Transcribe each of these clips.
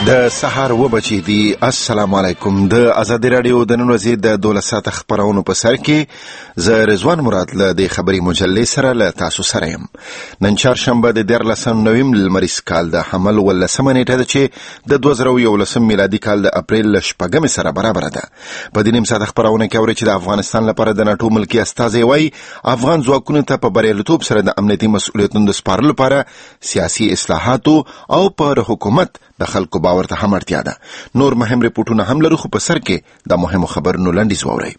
د سهار و بچی دی. السلام علیکم. د آزادی رادیو د نن ورځې د 12 ساعت خبرونو په سر کې ز رضوان مراد له د خبري مجلې سره له تاسو سره يم. نن چهارشنبه د 13 نومبر لمریز کال د حمل ول سمنیټه ده چې د 2011 میلادي کال د اپریل شپږم سره برابر ده. په دې نیم ساعت خبرونه کې اوري چې د افغانستان لپاره د ناتو ملکی استازي وای افغان ځواکونو ته په بریالیتوب سره د امنیتي مسؤلیتونو د سپارلو لپاره سیاسي اصلاحات او پر حکومت د خلکو باور ته هم اړتیا ده. نور مهم ریپورتونه هم لرو خو په سر کې د مهمو خبرونو لنډیز واورئ.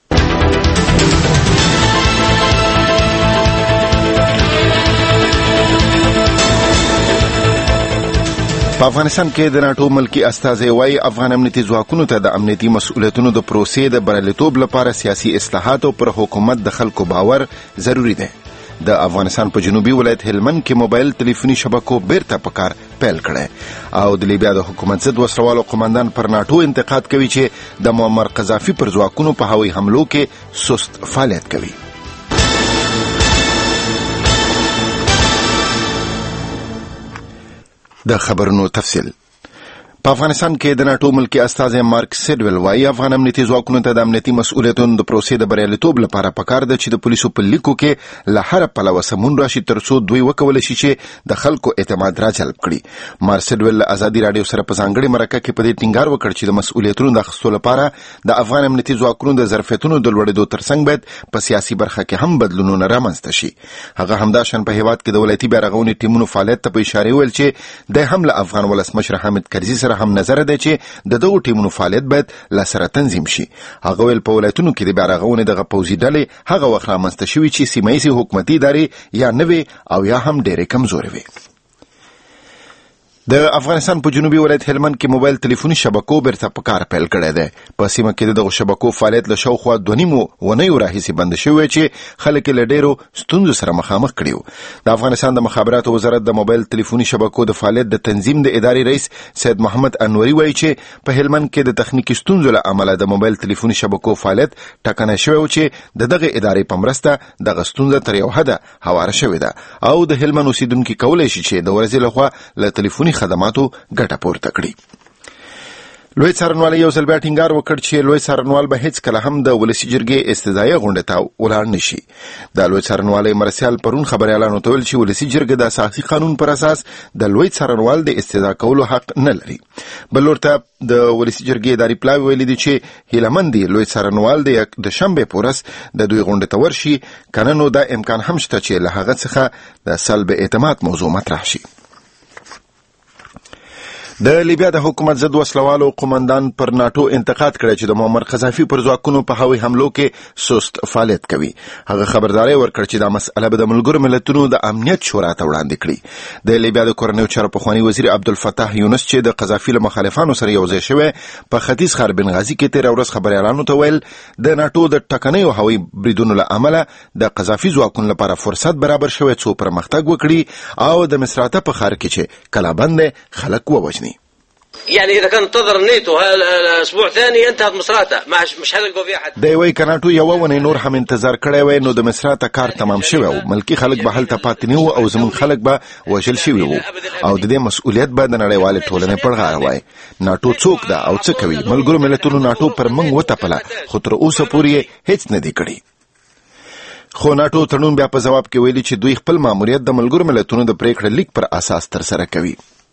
په افغانستان کې د ناتو ملکی استازي وای افغان امنیتي ځواکونو ته د امنیتي مسؤلیتونو د پروسې د بریالیتوب لپاره سیاسي اصلاحات او پر حکومت د خلکو باور ضروری ده. د افغانستان په جنوبي ولایت هلمند کې موبایل ټلیفوني شبکو بیرته په کار پیل کړي او د لیبیا د حکومت ضد وسلوالو قومندان پر ناتو انتقاد کوي چې د معمر قذافي پر ځواکونو په هوایي حملو کې سست فعالیت کوي. د خبرونو تفصیل. په افغانستان کې د ناتو ملکی استازي مارک سیډویل وايي افغان امنیتي ځواکونو ته د امنیتي مسؤلیتونو د پروسې د بریالیتوب لپاره پکار ده چې د پولیسو په لیکو کې له هر پلوه سمون راشي ترڅو دوی وکولای شي چې د خلکو اعتماد راجلب کړي. مارک سیډویل آزادي رادیو سره په ځانګړي مرکه کې په دې ټینګار وکړ چې د مسؤلیتونو د اخیستلو لپاره د افغان امنیتي ځواکونو د ظرفیتونو د لوړېدو ترڅنګ باید په سیاسي برخه کې هم بدلونونه رامنځته شي. هغه همداشان په هیواد کې د ولایتي بیارغونې ټیمونو فعالیت ته په اشاره ویل چې د هم له افغان ولسمشر حامد کرزي سره هم نظر ده چې د دغو ټیمونو فعالیت باید له سره تنظیم شي. هغه ویل په ولایتونو کې د بیارغونې دغه پوځي ډلې هغه وخت رامنځته شوي چې سیمه ییزې حکومتي ادارې یا نوې او یا هم ډېرې کمزورې وي. د افغانستان په جنوبي ولایت هلمند کې موبایل ټلیفوني شبکو بیرته په کار پیل کړی دی. په سیمه کې دغه شبکو فعالیت له شاوخوا 2.5 ونیو راهیسې بند شوی چې خلک له ډېرو ستونزو سره مخامخ کړي. د افغانستان د مخابراتو وزارت د موبایل ټلیفوني شبکو د فعالیت د تنظیم د ادارې رئیس سید محمد انوري وایي چې په هلمند کې د تخنیکی ستونزو له امله د موبایل ټلیفوني شبکو فعالیت ټکنی شوی او چې دغه ادارې په مرسته دغه ستونزه تر یو حده هواره شوې ده او د هلمند اوسیدونکو کولای شي چې د ورځې لخوا له ټلیفوني خدماتو ګټه پورته کړي. لوی څارنوال یو ځل بیا ټینګار وکړ چې لوی څارنوال به هیڅ کله هم د ولسي جرګې استدعایي غونډې ته ولاړ نشي. د لوی څارنوال مرسیال پرون خبريالانو ته ویل چې ولسي جرګه د اساسي قانون پر اساس د لوی څارنوال د استدعا کولو حق نه لري. بل ورته د ولسي جرګې اداري پلاوی ویلي دي چې هیلمند لوی څارنوال د شنبه پورس د دوی غونډې ته ورشي کنه نو دا امکان هم شته چې له هغه څخه د سلب اعتماد موضوع مطرح شي. د لیبیا د حکومت ضد وسلوالو قومندان پر ناتو انتقاد کړی چې د معمر قذافي پر ځواکونو په هوایي حملو کې سست فعالیت کوي. هغه خبرداري ورکړ چې دا مسئله به د ملګرو ملتونو د امنیت شورا ته وړاندې کړي. د لیبیا د کورنیو چارو پخوانی وزیر عبدالفتاح یونس چې د قذافي له مخالفانو سره یوځای شوی په ختیځ ښار بنغازي کې تیر ورځ خبريالانو ته ویل د ناتو د ټکنیو هوایي بریدونو له امله د قذافي ځواکونو لپاره فرصت برابر شوی څو پرمختګ وکړي او د مصراتة په ښار کې چې کلابند خلک ووژني. يعني اذا كان انتظر الناتو الاسبوع ثاني انتهت مصراته مش هلقوا فيها حد. دی وای کناټو یو ونې نور هم انتظار کړی وای نو د مصراته کار تمام شوی او ملکی خلک به هلته پاتې نه او زمون خلک به وژل شوی وو او د دې مسؤلیت به د نړیوال ټولنې پر غاړه وای. ناتو څوک ده او څه کوي؟ ملګرو ملتونو ناتو پر موږ وتپله خو تر اوسه پورې هیڅ نه دی کړی. خو ناتو تړون بیا په جواب کې ویلي چې دوی خپل ماموریت د ملګرو ملتونو د پریکړې لیک پر اساس تر سره کوي.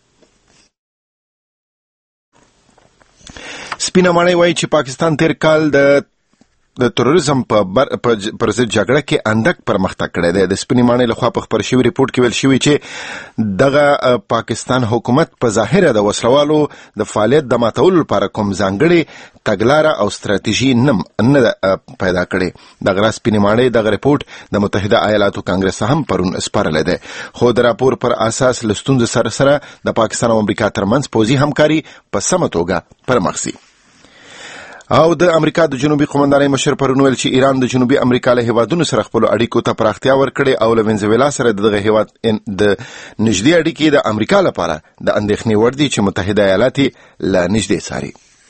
سپینه ماڼۍ وایي چې پاکستان تیر کال د تروریزم پر ضد جګړه کې اندک پرمختګ کړی دی. د سپینې ماڼۍ لخوا په خپور شوي ریپورت کې ویل شوي چې دغه پاکستان حکومت په ظاهره د وسلوالو د فعالیت د ماتولو لپاره کوم ځانګړې تګلاره او ستراتیژي نه پیدا کړې. دغه سپینې ماڼۍ دغه ریپورت د متحده ایالاتو کانګرس هم پرون سپارلی دی خو د راپور پر اساس له ستونزو سره سره د پاکستان او امریکا ترمنځ پوځي همکاري په سمه توګه پرمخ ځي. او د امریکا د جنوبي قومندانۍ مشر پرون ویل چې ایران د جنوبي امریکا له هیوادونو سره خپل اړیکو ته پراختیا ورکړي او له وینزویلا سره دغه هیواد د نږدې اړیکې د امریکا لپاره د اندېښنې وړ دي چې متحده ایالات له نږدې څاري.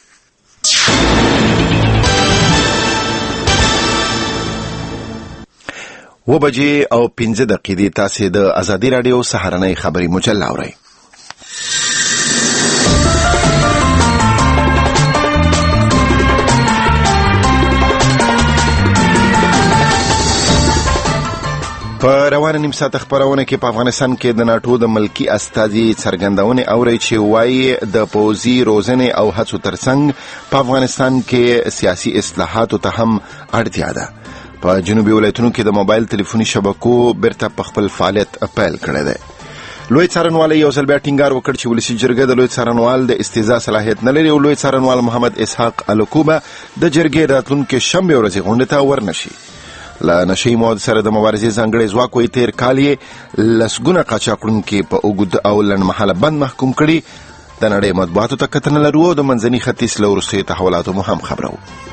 و بجې او 15 دقیقې تاسې د آزادي رادیو سهارنۍ خبري مجله اورئ. په روانه نیم ساعت خبرونه کې په افغانستان کې د ناتو د ملکی استازي څرګندونه اوري چې وايي د پوزي روزنه او هڅو ترڅنګ په افغانستان کې سیاسي اصلاحات ته هم اړتیا ده. په جنوبي ولایتونو کې د موبایل ټلیفوني شبکو برته په خپل فعالیت اپیل کړی دی. لوی څارنوال یو ځل بیا ټینګار وکړ چې ولسی جرګه د لوی څارنوال د استیزا صلاحیت نه لري او لوی څارنوال محمد اسحاق الکوبه د جرګې راتلونکو شنبه ورځ غونډه ته ورنشي. لا نشي مواد سره د مبارزې ځانګړي ځواک وي تیر کال یې لسګونه قاچاقونکي په اوږد او لنډمهاله بند محکوم کړي. د نړۍ مطبوعاتو ته کتنه لرو د منځني ختیځ له وروستیو تحولاتو مو هم خبرو.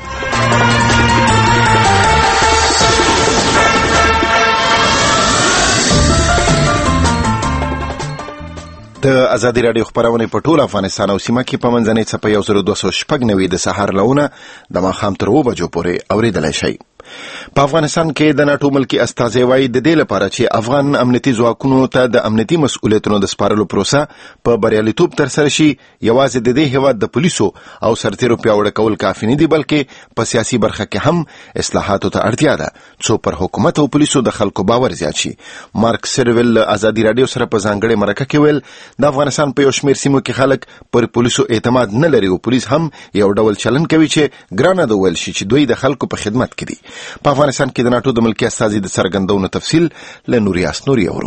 د ازادي رادیو خبرونه په ټول افغانستان او سیمه کې په منځنۍ څپه 1290 د سحر لونه د ماښام تر 2 بجو پورې اوریدلای شئ. په افغانستان کې د ناتو ملکی استازي وايي د دې لپاره چې افغان امنیتي ځواکونو ته د امنیتي مسؤلیتونو د سپارلو پروسه په بریالیتوب تر سره شي یوازې د دې هیواد د پولیسو او سرتیرو پیاوړی کول کافي نه دي بلکې په سیاسي برخه کې هم اصلاحاتو ته اړتیا ده څو پر حکومت او پولیسو د خلکو باور زیات شي. مارک سیرویل ازادي رادیو سره په ځانګړي مرکه کې ویل د افغانستان په یو شمېر سیمو کې خلک پر پولیسو اعتماد نه لري او پولیس هم یو ډول چلن کوي چې ګرانه ده ویل شي چې دوی د خلکو په خدمت کې دي. په افغانستان کې د ناتو د ملکی استازي د څرګندونو تفصیل له نوریاس نوري اورو.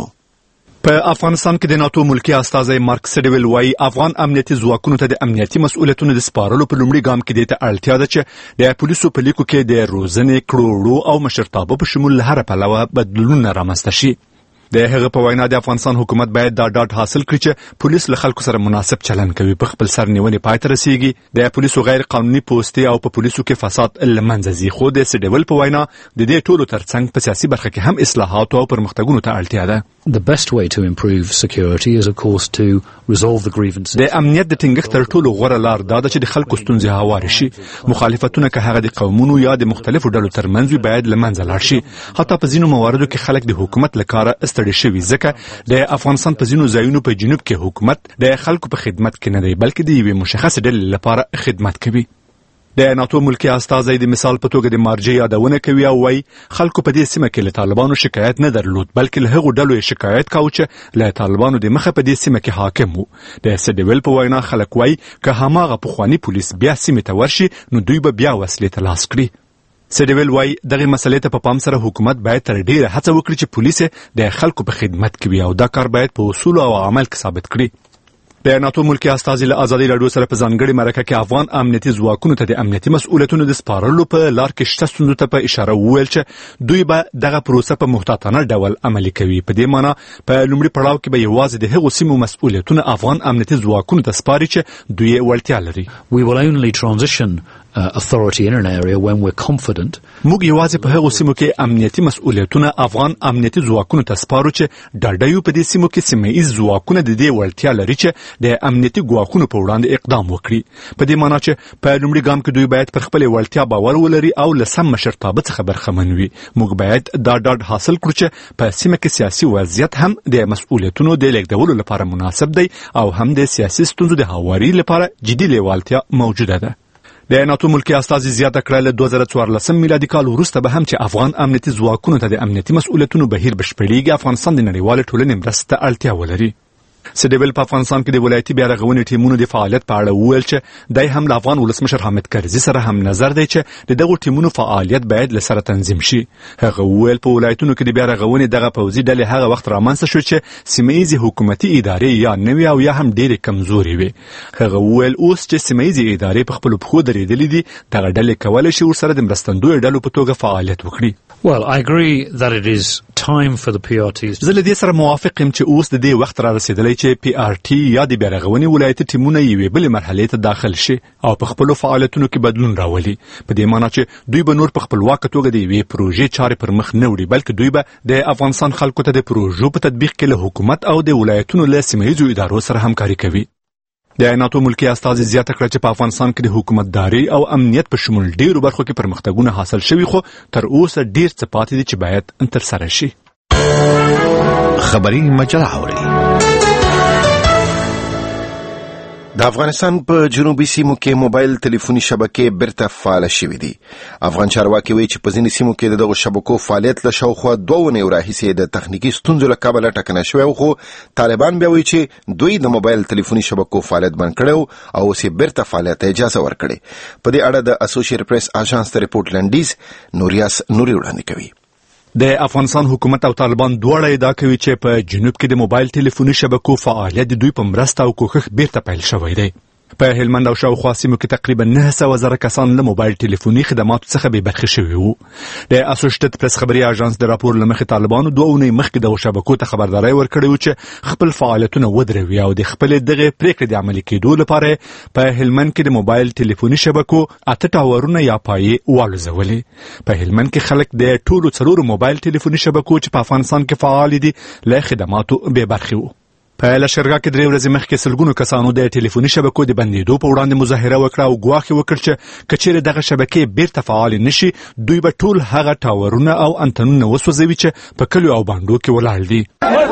په افغانستان کې د ناتو ملکی استازي مارک سیډویل وايي افغان امنیتي ځواکونو ته د امنیتي مسؤلیتونو د سپارلو په لومړي ګام کې د اړتیا ده چې د پولیسو په لیکو کې د روزنې کړوړو او مشرتابه په شمول هر پلوه بدلونونه رامنځته شي. د هغه په وینا د افغانستان حکومت باید دا ډاډ حاصل کړي چې پولیس له خلکو سره مناسب چلند کوي په خپل سرنیونې پای ته رسیږي د پولیسو غیر قانوني پوستي او په پولیسو کې فساد لمنځه ځي. خو د سیډول په وینا د دې ټولو ترڅنګ په سیاسي برخه کې هم اصلاحات او پرمختګونو ته اړتیا ده. The best way to improve security is of course to resolve the grievances. د امنیت د ټینګښت تر ټولو غوره لار دا ده چې د خلکو ستونزې هوارې شي. مخالفتونه که هغه د قومونو یا د مختلفو ډلو ترمنځ وي باید لمنځه لاړ شي. حتی په ځینو مواردو کې خلک د حکومت له کاره ستړي شوي ځکه د افغانستان په ځینو ځایونو په جنوب کې حکومت د خلکو په خدمت کې نه دی بلکې د یوې مشخصې ډلې لپاره خدمت کوي. د ناتو ملکی استازي د مثال په توګه د مارجې یادونه کوي او وايي خلکو په دې سیمه کې له طالبانو شکایت نه درلود بلکې له هغو ډلو شکایت کاوه چې له طالبانو د مخه په دې سیمه کې حاکم وو. د سیډول په وینا خلک وايي که هماغه پخوانی پولیس بیا سیمه ته ورشي نو دوی به بیا وسلې ته لاس کړي. سیډول وايي دغه مسلې ته په پام سره حکومت باید تر ډیره هڅه وکړي چې پولیس د خلکو په خدمت کې وي او دا کار باید په اصول او عمل کې ثابت کړي. د ناتو ملکی استازي له ازادي رادیو سره په ځانګړي مرکه کې افغان امنیتي ځواکونو ته د امنیتي مسؤلیتونو د سپارلو په لار کې شته ستونزو ته په اشاره وویل چې دوی به دغه پروسه په محتاطانه ډول عملي کوي. په دې معنی په لومړي پړاو کې به یوازې د هغو سیمو مسؤلیتونه افغان امنیتي ځواکونو ته سپاري چې دوی وړتیا لري. We will only transition authority in an area when we're confident. موږ یوازې په هغو سیمو کې امنیتي مسؤلیتونه افغان امنیتي ځواکونو ته سپارو چې ډاډه یو په دې سیمو کې سیمه ایز ځواکونه د دې وړتیا لري چې د امنیتي ګواښونو په وړاندې اقدام وکړي. په دې معنی چې په لومړي ګام کې دوی باید پر خپل وړتیا باور ولري او له سم مشرتابه څخه برخمن وي. موږ باید دا ډاډ حاصل کړو چې په سیمه کې سیاسي وضعیت هم د مسؤلیتونو د لیږدولو لپاره مناسب دی او هم د سیاسي ستونزو د هواري لپاره جدي لیوالتیا موجوده ده. د ناتو ملکی استازي زیاته کړه له 2014 میلادي کال وروسته به هم چې افغان امنیتي ځواکونو ته د امنیتي مسؤلیتونو بهیر بشپړېږي افغانستان د نړیوالې ټولنې مرستې ته اړتیا ولري. سیډول په افغانستان کې د ولایتي بیا رغونې ټیمونو د فعالیت په اړه وویل چې دای هم د افغان ولسمشر حامد کرزي سره هم نظر دی چې د دغو ټیمونو فعالیت باید له سره تنظیم شي. هغه وویل په ولایتونو کې د بیا رغونې دغه پوځي ډلې هغه وخت رامنځته شو چې سیمه ایزې حکومتي ادارې یا نوې او یا هم ډېرې کمزورې وي. هغه وویل اوس چې سیمه ایزې ادارې په خپلو پښو درېدلې دي دغه ډلې کولی شي ورسره د مرستندویو ډلو په توګه فعالیت وکړي. Well, I agree that it is time for the PRTs. زه له دې سره موافق یم چې اوس د دې وخت را رسیدلی چې PRT یا د بیا رغونې ولایتي ټیمونه یوې بلې مرحلې ته داخل شي او په خپلو فعالیتونو کې بدلون راولي. په دې معنی چې دوی به نور په خپلواکه توګه د یوې پروژې چارې پر مخ نه وړي بلکې دوی به د افغانستان خلکو ته د پروژو په تطبیق کې له حکومت او د ولایتونو له سیمه ییزو ادارو سره همکاري کوي. د ناتو ملکی استازي زیاته کړه چې په افغانستان کې د حکومتداري او امنیت په شمول ډیرو برخو کې پرمختګونه حاصل شوي خو تر اوسه ډیر څه پاتې دي چې باید ترسره شي. خبري مجله اوري د افغانستان په جنوبي سیمو کې موبایل ټلیفوني شبکې بیرته فعال شوې دي. افغان چارواکي وایي چې په ځینې سیمو کې دغه شبکو فعالیت له شاوخوا 2 اونۍ راهیسې د تخنیکي ستونزو له کبله ټکنی شوی، خو طالبان بیا وایي چې دوی د موبایل ټلیفوني شبکو فعالیت بند کړی او اوس یې بیرته فعالیت ته اجازه ورکړې. په دې اړه د اسوسییټډ پریس اژانس ته ریپورټ لنډیز نوریاس نوري وړاندې کوي. د افغانستان حکومت او طالبان دواړه ادعا کوي چې په جنوب کې د موبایل ټلیفوني شبکو فعالیت د دوی په مرسته او کوښښ بیرته پیل شوی دی. په هلمند او شاوخوا سیمو کې تقریبا 900,000 کسان له موبایل ټلیفوني خدماتو څخه بې برخې شوي وو. د اسوسییټډ پریس خبري اژانس د راپور له مخې طالبانو 2 اونۍ مخکې د شبکو ته خبرداري ورکړې و چې خپل فعالیتونه ودروي او د خپل دغه پریکړې د عملي کېدو لپاره په هلمند کې د موبایل ټلیفوني شبکو 8 ټاورونه یا پایې والوزولې. په هلمند کې خلک د ټولو 4 موبایل ټلیفوني شبکو چې په افغانستان کې فعال دي له خدماتو بې برخې وو. په لشکرګاه کې 3 ورځې مخکې سلګونو کسانو د ټلیفوني شبکو د بندېدو په وړاندې مظاهره وکړه او ګواښ وکړ چې کچېرې دغه شبکې بیرته فعال نشي دوی به ټول هغه ټاورونه او انتنونه وسوځوي چې په کلیو او باندو کې ولاړ دي.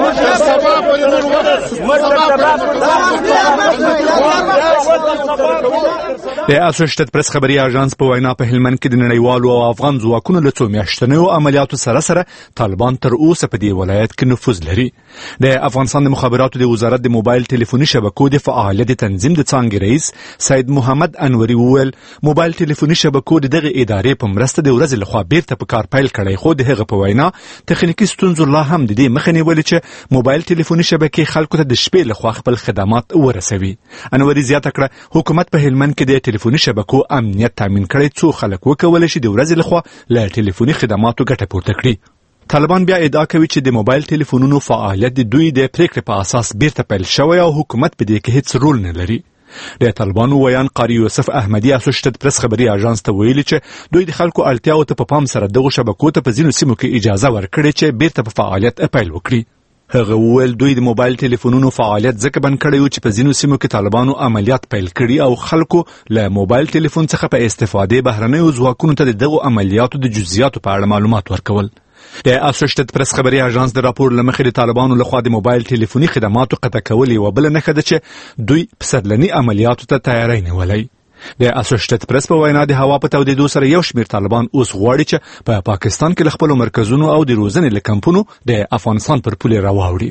د اسوسییټډ پریس خبري اژانس په وینا په هلمند کې د نړیوالو او افغان ځواکونو له څو میاشتنیو عملیاتو سره طالبان تر اوسه په دې ولایت کې نفوذ لري. د افغانستان د مخابراتو د وزارت د موبایل ټلیفوني شبکو د فعالیت تنظیم د څانګې رئیس سید محمد انوري وویل موبایل ټلیفوني شبکو دغه ادارې په مرسته د ورځې لخوا بیرته په کار پیل کړی، خو د هغه په وینا تخنیکي ستونزو لا هم د دې مخه نیولې چې موبایل ټلیفوني شبکې خلکو ته د شپې لخوا خپل خدمات ورسوي. انوري زیاته کړه حکومت په هلمند کې د ټلیفوني شبکو امنیت تامین کړي څو خلک وکولای شي د ورځې لخوا له ټلیفوني خدماتو ګټه پورته کړي. طالبان بیا ادعا کوي چې د موبایل ټلیفونونو فعالیت د دوی د پریکړې په اساس بیرته پیل شوی او حکومت په دې کې هیڅ رول نه لري. د طالبانو ویان قاری یوسف احمدی اسوسییټډ پریس خبري اژانس ته ویلي چې دوی د خلکو اړتیاو ته په پام سره دغه شبکو ته په ځینو سیمو کې اجازه ورکړي چې بیرته په فعالیت پیل وکړي. هغه وویل دوی د موبایل ټلیفونونو فعالیت ځکه بند کړی و چې په ځینو سیمو کې طالبانو عملیات پیل کړي او خلکو له موبایل ټلیفون څخه په استفادې بهرنیو ځواکونو ته دغه عملیاتو د جزئیاتو په اړه معلومات ورکول. د اسوسییټډ پریس خبري اژانس د راپور له مخې د طالبانو لخوا د موبایل ټلیفوني خدماتو قطع کول یوه بله نښه ده چې دوی پسرلني عملیاتو ته تیاری نیولی. د اسوسییټډ پریس په وینا د هوا په تودېدو سره یو شمېر طالبان اوس غواړي چې په پاکستان کې له خپلو مرکزونو او د روزنې له کمپونو د افغانستان پر پولې راواوړي.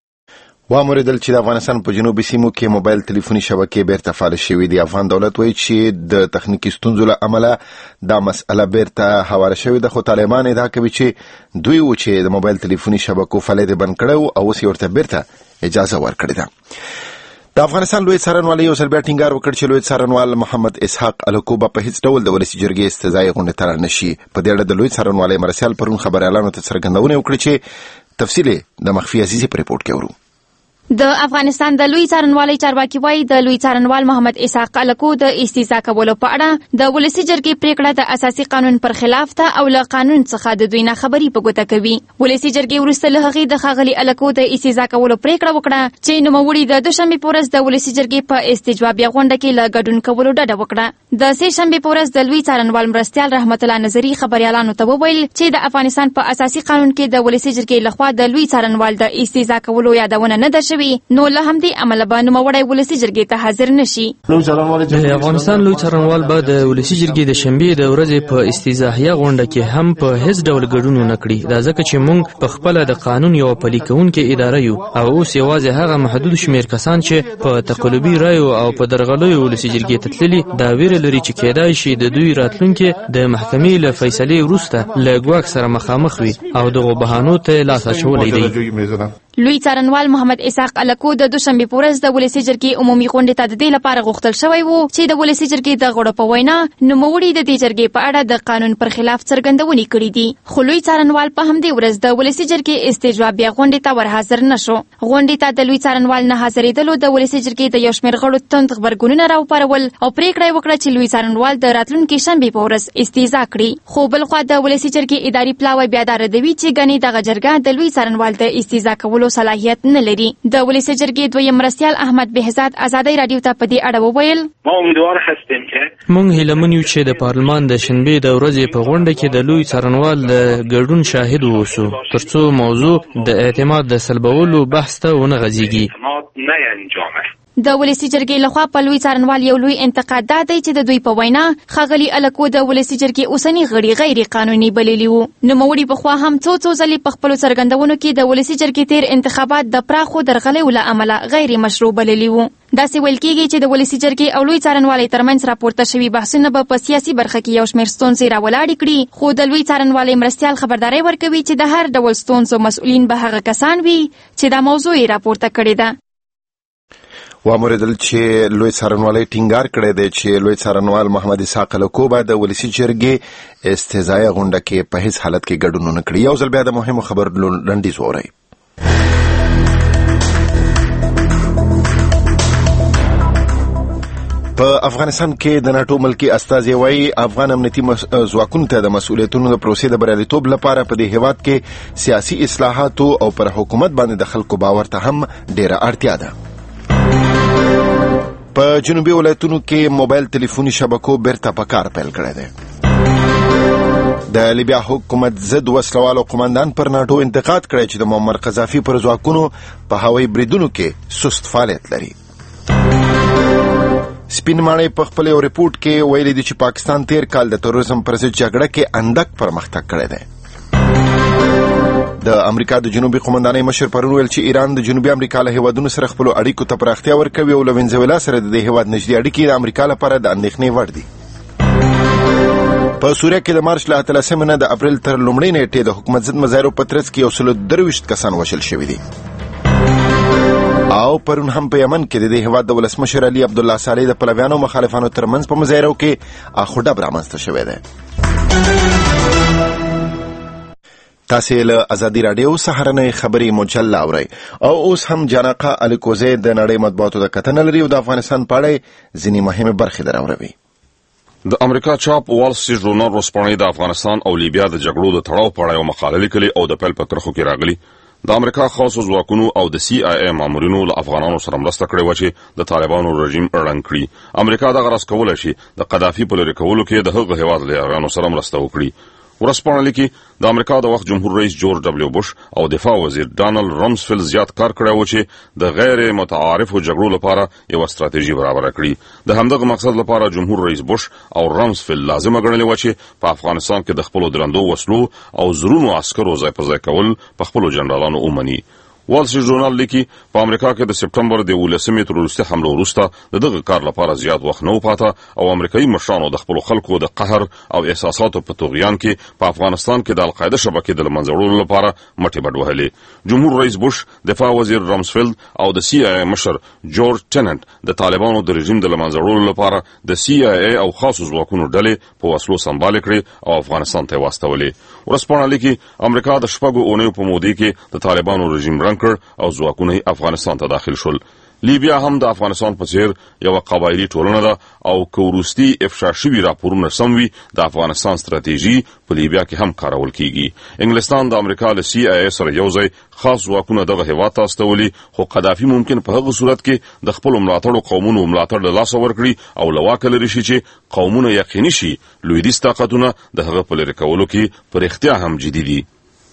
واوریدل چې د افغانستان په جنوبي سیمو کې موبایل ټلیفوني شبکې بیرته فعال شوې دي. افغان دولت وایي چې د تخنیکي ستونزو له امله دا مسئله بیرته هواره شوې ده، خو طالبان ادعا کوي چې دوی و چې د موبایل ټلیفوني شبکو فعالیت بند کړی او اوس یې ورته بیرته اجازه ورکړې ده. د افغانستان لوی څارنوال یو ځل بیا ټینګار وکړ چې لوی څارنوال محمد اسحاق الکوبه په هیڅ ډول د ولسي جرګې استدعای غونډې ته رانشي. په دې اړه د لوی څارنوال مرسیال پرون خبريالانو ته څرګندونه وکړه چې تفصیل د مخفي عزیزي په ریپورت کې ورو. د افغانستان د لوی څارنوالۍ چارواکي وایي د لوی څارنوال محمد اسحاق الکو د استیضاح کولو په اړه د ولسي جرګې پریکړه د اساسي قانون پر خلاف ده او له قانون څخه د دوی نه خبري په ګوته کوي. ولسي جرګې وروسته له هغې د ښاغلي الکو د استیضاح کولو پریکړه وکړه چې نوموړي د دوشنبې په ورځ د ولسي جرګې په استجوابیه غونډه کې له ګډون کولو ډډه وکړه. د سې شنبې په ورځ د لوی څارنوال مرستیال رحمت الله نظري خبريالانو ته وویل چې د افغانستان په اساسي قانون کې د ولسي جرګې لخوا د لوی څارنوال د استیضاح کولو یادونه نه ده شوې، نو له همدې امله به نوموړی ولسي جرګې ته حاضر نشي. د افغانستان لوی څارنوال به د ولسي جرګې د شنبې د ورځې په استیضاحیه غونډه کې هم په هیڅ ډول ګډون ونه کړي. دا ځکه چې موږ په خپله د قانون یو پلي کوونکې اداره یو او اوس یوازې هغه محدود شمېر کسان چې په تقلبي رایو او په درغلیو ولسي جرګې ته تللي دا ویره لري چې کیدای شي د دوی راتلونکي د محکمې له فیصلې وروسته له ګواښ سره مخامخ وي او دغو بهانو ته لاس اچولی دی. لوی څارنوال محمد اسحاق الکو د دوشنبې په ورځ د ولسي جرګې عمومي غونډې ته د دې لپاره غوښتل شوی و چې د ولسي جرګې د غړو په وینا نوموړي د دې جرګې په اړه د قانون پر خلاف څرګندونې کړې دي، خو لوی څارنوال په همدې ورځ د ولسي جرګې استجوابیه غونډې ته ورحاضر نشو. غونډې ته د لوی څارنوال نه حاضرېدلو د ولسي جرګې د یو شمېر غړو تند غبرګونونه راوپارول او پریکړه یې وکړه چې لوی څارنوال د راتلونکي شنبې په ورځ استیضاح کړي. خو بلخوا د ولسي جرګې اداري پلاوی بیا دا ردوي چې ګنې دغه جرګه د لوی څارنوال د استیضاح کولو صلاحیت نه لري. د ولسي جرګې دویم مرستیال احمد بهزاد ازادۍ راډیو ته په دې اړه وویل موږ هیلهمن یو چې د پارلمان د شنبې د ورځې په غونډه کې د لوی څارنوال د ګډون شاهد واوسو ترڅو موضوع د اعتماد د سلبولو بحث ته ونه غځېږي. د ولسی جرګې لخوا په لوی څارنوال یو لوی انتقاد دا دی چې د دوی په وینا ښاغلي الکو د ولسی جرګې اوسنی غړي غیر قانوني بللي وو. نوموړي پخوا هم څو ځلې په خپلو څرګندونو کې د ولسی جرګې تیر انتخابات د پراخو درغلیو له امله غیر مشروع بللي وو. داسې ویل کېږي چې د ولسی جرګې او لوی څارنوالۍ ترمنځ راپورته شوي بحثونه به په سیاسي برخه کې یو شمېر ستونزې راولاړې کړي، خو د لوی څارنوالۍ مرستیال خبرداری ورکوي چې د هر ډول ستونزو مسؤلین به هغه کسان وي چې دا موضوع یې راپورته کړې ده. واموریدل چې لوی څارنوالۍ ټینګار کړی دی چې لوی څارنوال محمد اسحاق الکو به د ولسی جرګې استهزائیه غونډه کې په هیڅ حالت کې ګډون ونه کړي. یو ځل بیا د مهمو خبر لنډیز واورئ. په افغانستان کې د ناټو ملکی استازي وايي افغان امنیتي ځواکونو ته د مسؤلیتونو د پروسې د بریالیتوب لپاره په دې هیواد کې سیاسي اصلاحاتو او پر حکومت باندې د خلکو باور ته هم ډیره اړتیا ده. په جنوبي ولایتونو کې موبایل ټلیفوني شبکو بیرته په کار پیل کړی دی. د لیبیا حکومت ضد وسلوالو قومندان پر ناټو انتقاد کړی چې د معمر قذافي پر ځواکونو په هوایي بریدونو کې سست فعالیت لري. سپین ماڼۍ په خپل یو ریپورت کې ویلي دي چې پاکستان تیر کال د تروریزم پر ضد جګړه کې اندک پرمختګ کړی دی. د امریکا د جنوبي قومندانۍ مشر پرون ویل چې ایران د جنوبي امریکا له هیوادونو سره خپل اړیکو ته پراختیا ورکوي او له وینزویلا سره د هیواد نږدې اړیکې د امریکا لپاره د اندېښنې وړ دي. په سوریه کې د مارچ له 13 نه د اپریل تر لومړۍ نیټې د حکومت ضد مظاهرو په ترڅ کې 123 کسان وژل شوي دي. او پرون هم په یمن کې د دې هیواد د ولسمشر علي عبدالله صالح د پلویانو مخالفانو ترمنځ په مظاهرو کې اخوډب رامنځته شوی دی. تاسې له ازادي راډیو سهارنۍ خبرې مجله اورئ او اوس هم جانقه الکوزی د نړۍ مطبوعاتو د کتنه لري او د افغانستان په اړه ځینې مهمې برخې دراوروي. د امریکا چاپ وال سټریټ ژورنال ورځپاڼې د افغانستان او لیبیا د جګړو د تړاو په اړه یو مقاله لیکلې او د پیل په کرښو کې راغلي. د امریکا خاصو ځواکونو او د سی آی ای مامورینو له افغانانو سره مرسته کړې وه چې د طالبانو رژیم ړنګ کړي. امریکا دغه راز کولی شي د قذافي په لرې کولو کې د هغه هیواد له یاغیانو سره مرسته وکړي. ورځپاڼه لیکي د امریکا د وخت جمهور رئیس جورج ډبلیو بوش او دفاع وزیر ډانلډ رمزفیلد زیات کار کړی و چې د غیر متعارفو جګړو لپاره یو ستراتیژي برابره کړي. د همدغه مقصد لپاره جمهور رئیس بوش او رمزفیلد لازمه ګڼلې و چې په افغانستان کې د خپلو درندو وسلو او زرونو عسکرو ځای په ځای کول په خپلو جنرالانو ومني. وال سټریټ ژورنال لیکي په امریکا کې د سپټمبر د 11مې تروریستي حملو وروسته دغه کار لپاره زیات وخت نه پاته او امریکایي مشرانو د خپلو خلکو د قهر او احساساتو په توغیان کې په افغانستان کې د القاعده شبکې د له منځه وړلو لپاره مټې بډ وهلې. جمهور رئیس بوش، دفاع وزیر رمزفیلد او د سی آی ای مشر جورج ټیننټ د طالبانو د رژیم د له منځه وړلو لپاره د سی آی ای او خاصو ځواکونو ډلې په وسلو سمبال کړې او افغانستان ته واستولې. ورځپاڼه لیکي امریکا د شپږو اونیو په مودې کې د طالبانو رژیم ړنګ کړ او ځواکونه افغانستان ته داخل شول. لیبیا هم د افغانستان په څیر یو قبایلی ټولنه ده او که وروستي افشا شوي راپورونه سم وي د افغانستان ستراتیژي په لیبیا کې هم کارول کیږي. انګلستان د امریکا له سی آی ای سره یو ځای خاص ځواکونه دغه هیواد ته استولي، خو قذافي ممکن په هغه صورت کې د خپلو ملاتړو قومونو ملاتړ له لاسه ورکړي او له واکه لرې شي چې قومونه یقیني شي لویدیځ طاقتونه د هغه په لرې کولو کې په رښتیا هم جدي دي.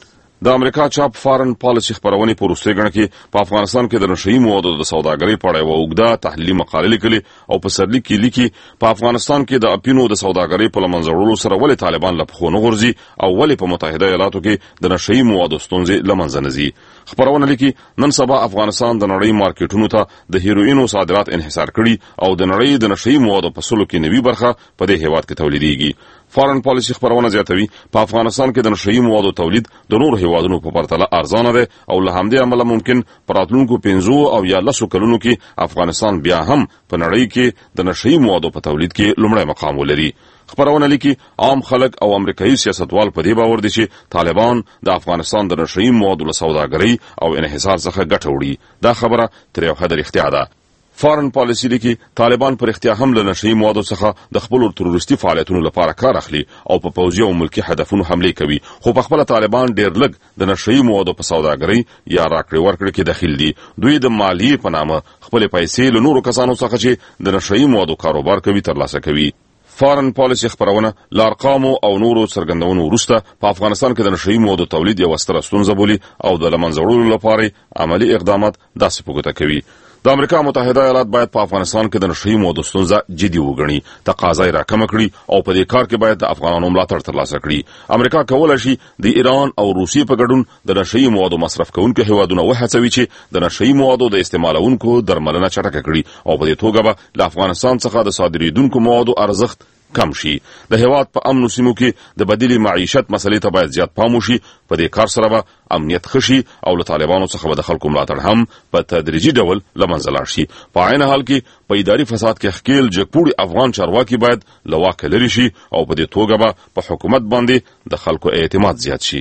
د امریکا چاپ فارن پالیسي خبرونې په وروستۍ ګڼه کې په افغانستان کې د نشهیي موادو د سوداګرۍ په اړه یوه اوږده تحلیلي مقاله لیکلې او په سرلیک کې لیکي په افغانستان کې د اپینو د سوداګرۍ په له منځه وړلو سره ولې طالبان له پښو نه غورځي او ولې په متحده ایالاتو کې د نشهیي موادو ستونزې له منځه نه ځي. خبرونه لیکي نن سبا افغانستان د نړۍ مارکیټونو ته د هیروینو صادرات انحصار کړي او د نړۍ د نشهیي موادو په سلو کې نوي برخه په دې هیواد کې تولیدېږي. فارن پالیسي خبرونه زیاتوي په افغانستان کې د نشهیي موادو تولید د نورو هیوادونو په پرتله ارزانه ده او له همدې امله ممکن په راتلونکو 15 او یا 10 کلونو کې افغانستان بیا هم په نړۍ کې د نشهیي موادو په تولید کې لومړی مقام ولري. خبرونه لیکي عام خلک او امریکایي سیاستوال په دې باور دي چې طالبان د افغانستان د نشهیي موادو له سوداګرۍ او انحصار څخه ګټه وړي. دا خبره تر یو حده رښتیا ده. فارن پالیسي لیکي طالبان پر اختیار هم له نشهیي موادو څخه د خپلو تروریستي فعالیتونو لپاره کار اخلي او په پوځي او ملکي هدفونو حملې کوي، خو په خپله طالبان ډېر لږ د نشهیي موادو په سوداګرۍ یا راکړې ورکړې کې دخیل دي. دوی د مالیې په نامه خپلې پیسې له نورو کسانو څخه چې د نشهیي موادو کاروبار کوي ترلاسه کوي. فارن پالیسي خبرونه له ارقامو او نورو څرګندونو وروسته په افغانستان کې د نشهیي موادو تولید یوه ستره ستونزه بولي او د له منځه وړلو لپاره عملي اقدامات داسې په ګوته کوي. د امریکا متحده ایالات باید په افغانستان کې د نشئی موادو ستونزه جدي وګڼي، تقاضا یې راکمه کړي او په دې کار کې باید د افغانانو ملاتړ ترلاسه کړي. امریکا کولی شي د ایران او روسیې په ګډون د نشئی موادو مصرف کوونکو هیوادونه وهڅوي چې د نشئی موادو د استعمالونکو درملنه چټکه کړي او په دې توګه به له افغانستان څخه د صادریدونکو موادو ارزښت کم شي. د هیواد په امن سیمو کې د بدیل معیشت مسلې ته باید زیات پام وشي. په دې کار سره به امنیت ښه شي او له طالبانو څخه به د خلکو ملاتړ هم په تدریجي ډول له منځه لاړ شي. په عین حال کې په اداري فساد کې ښکیل جګپوړي افغان چارواکي باید له واکه لرې شي او په دې توګه به په حکومت باندې د خلکو اعتماد زیات شي.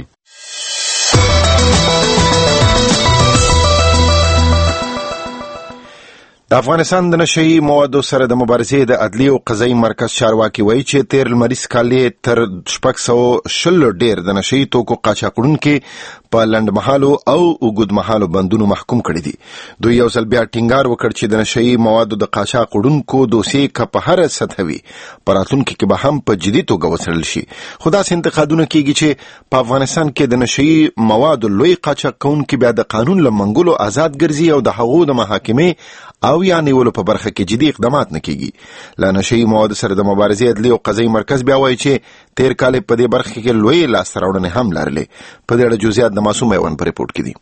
د افغانستان د نشئی موادو سره د مبارزې د عدلي او قضایي مرکز چارواکي وایي چې تیر لمریز کال تر 620 ډیر د نشئی توکو قاچاقونکو په لنډمهالو او اوږدمهالو بندونو محکوم کړي دي. دوی یو ځل بیا ټینګار وکړ چې د نشئی موادو د قاچاقونکو دوسیې که په هر سطح وي په راتلونکي کې به هم په جدي توګه وڅېړل شي. خو داسې انتقادونه کیږي چې په افغانستان کې د نشئی موادو لوی قاچاق کوونکي بیا د قانون له منګولو آزاد ګرځي او د هغو د محاکمې او یا نیولو په برخه کې جدي اقدامات نه کیږي. له نشئی موادو سره د مبارزې عدلي او قضایي مرکز بیا وایي چې تیر کال په دې برخه کې لوی لاسته راوړنې هم لرلې. په دې اړه جزئیات د معصوم ایوان په ریپورت کې دي.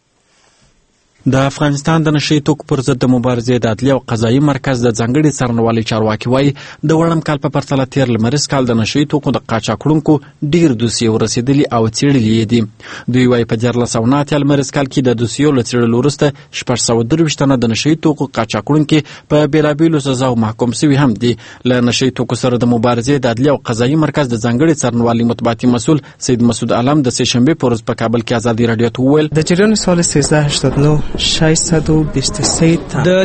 د افغانستان د نشئی توکو پر ضد د مبارزې د عدلي او قضایي مرکز د ځانګړي څارنوالۍ چارواکي وایي د وړم کال په پرتله تیر لمریز کال د نشئی توکو د قاچاقونکو ډیر دوسیې ورسېدلي او څېړلي دي. دوی وایي په 1999 لمریز کال کې د دوسیو له څېړلو وروسته 623 تنه د نشئی توکو قاچاقونکي په بېلابېلو سزاو محکوم شوي هم دي. له نشئی توکو سره د مبارزې د عدلي او قضایي مرکز د ځانګړي څارنوالۍ مطبوعاتي مسؤل سید مسعود عالم د سه شنبې په ورځ په کابل کې ازادي راډیو ته وویل د جریان سال 1389 623 تن د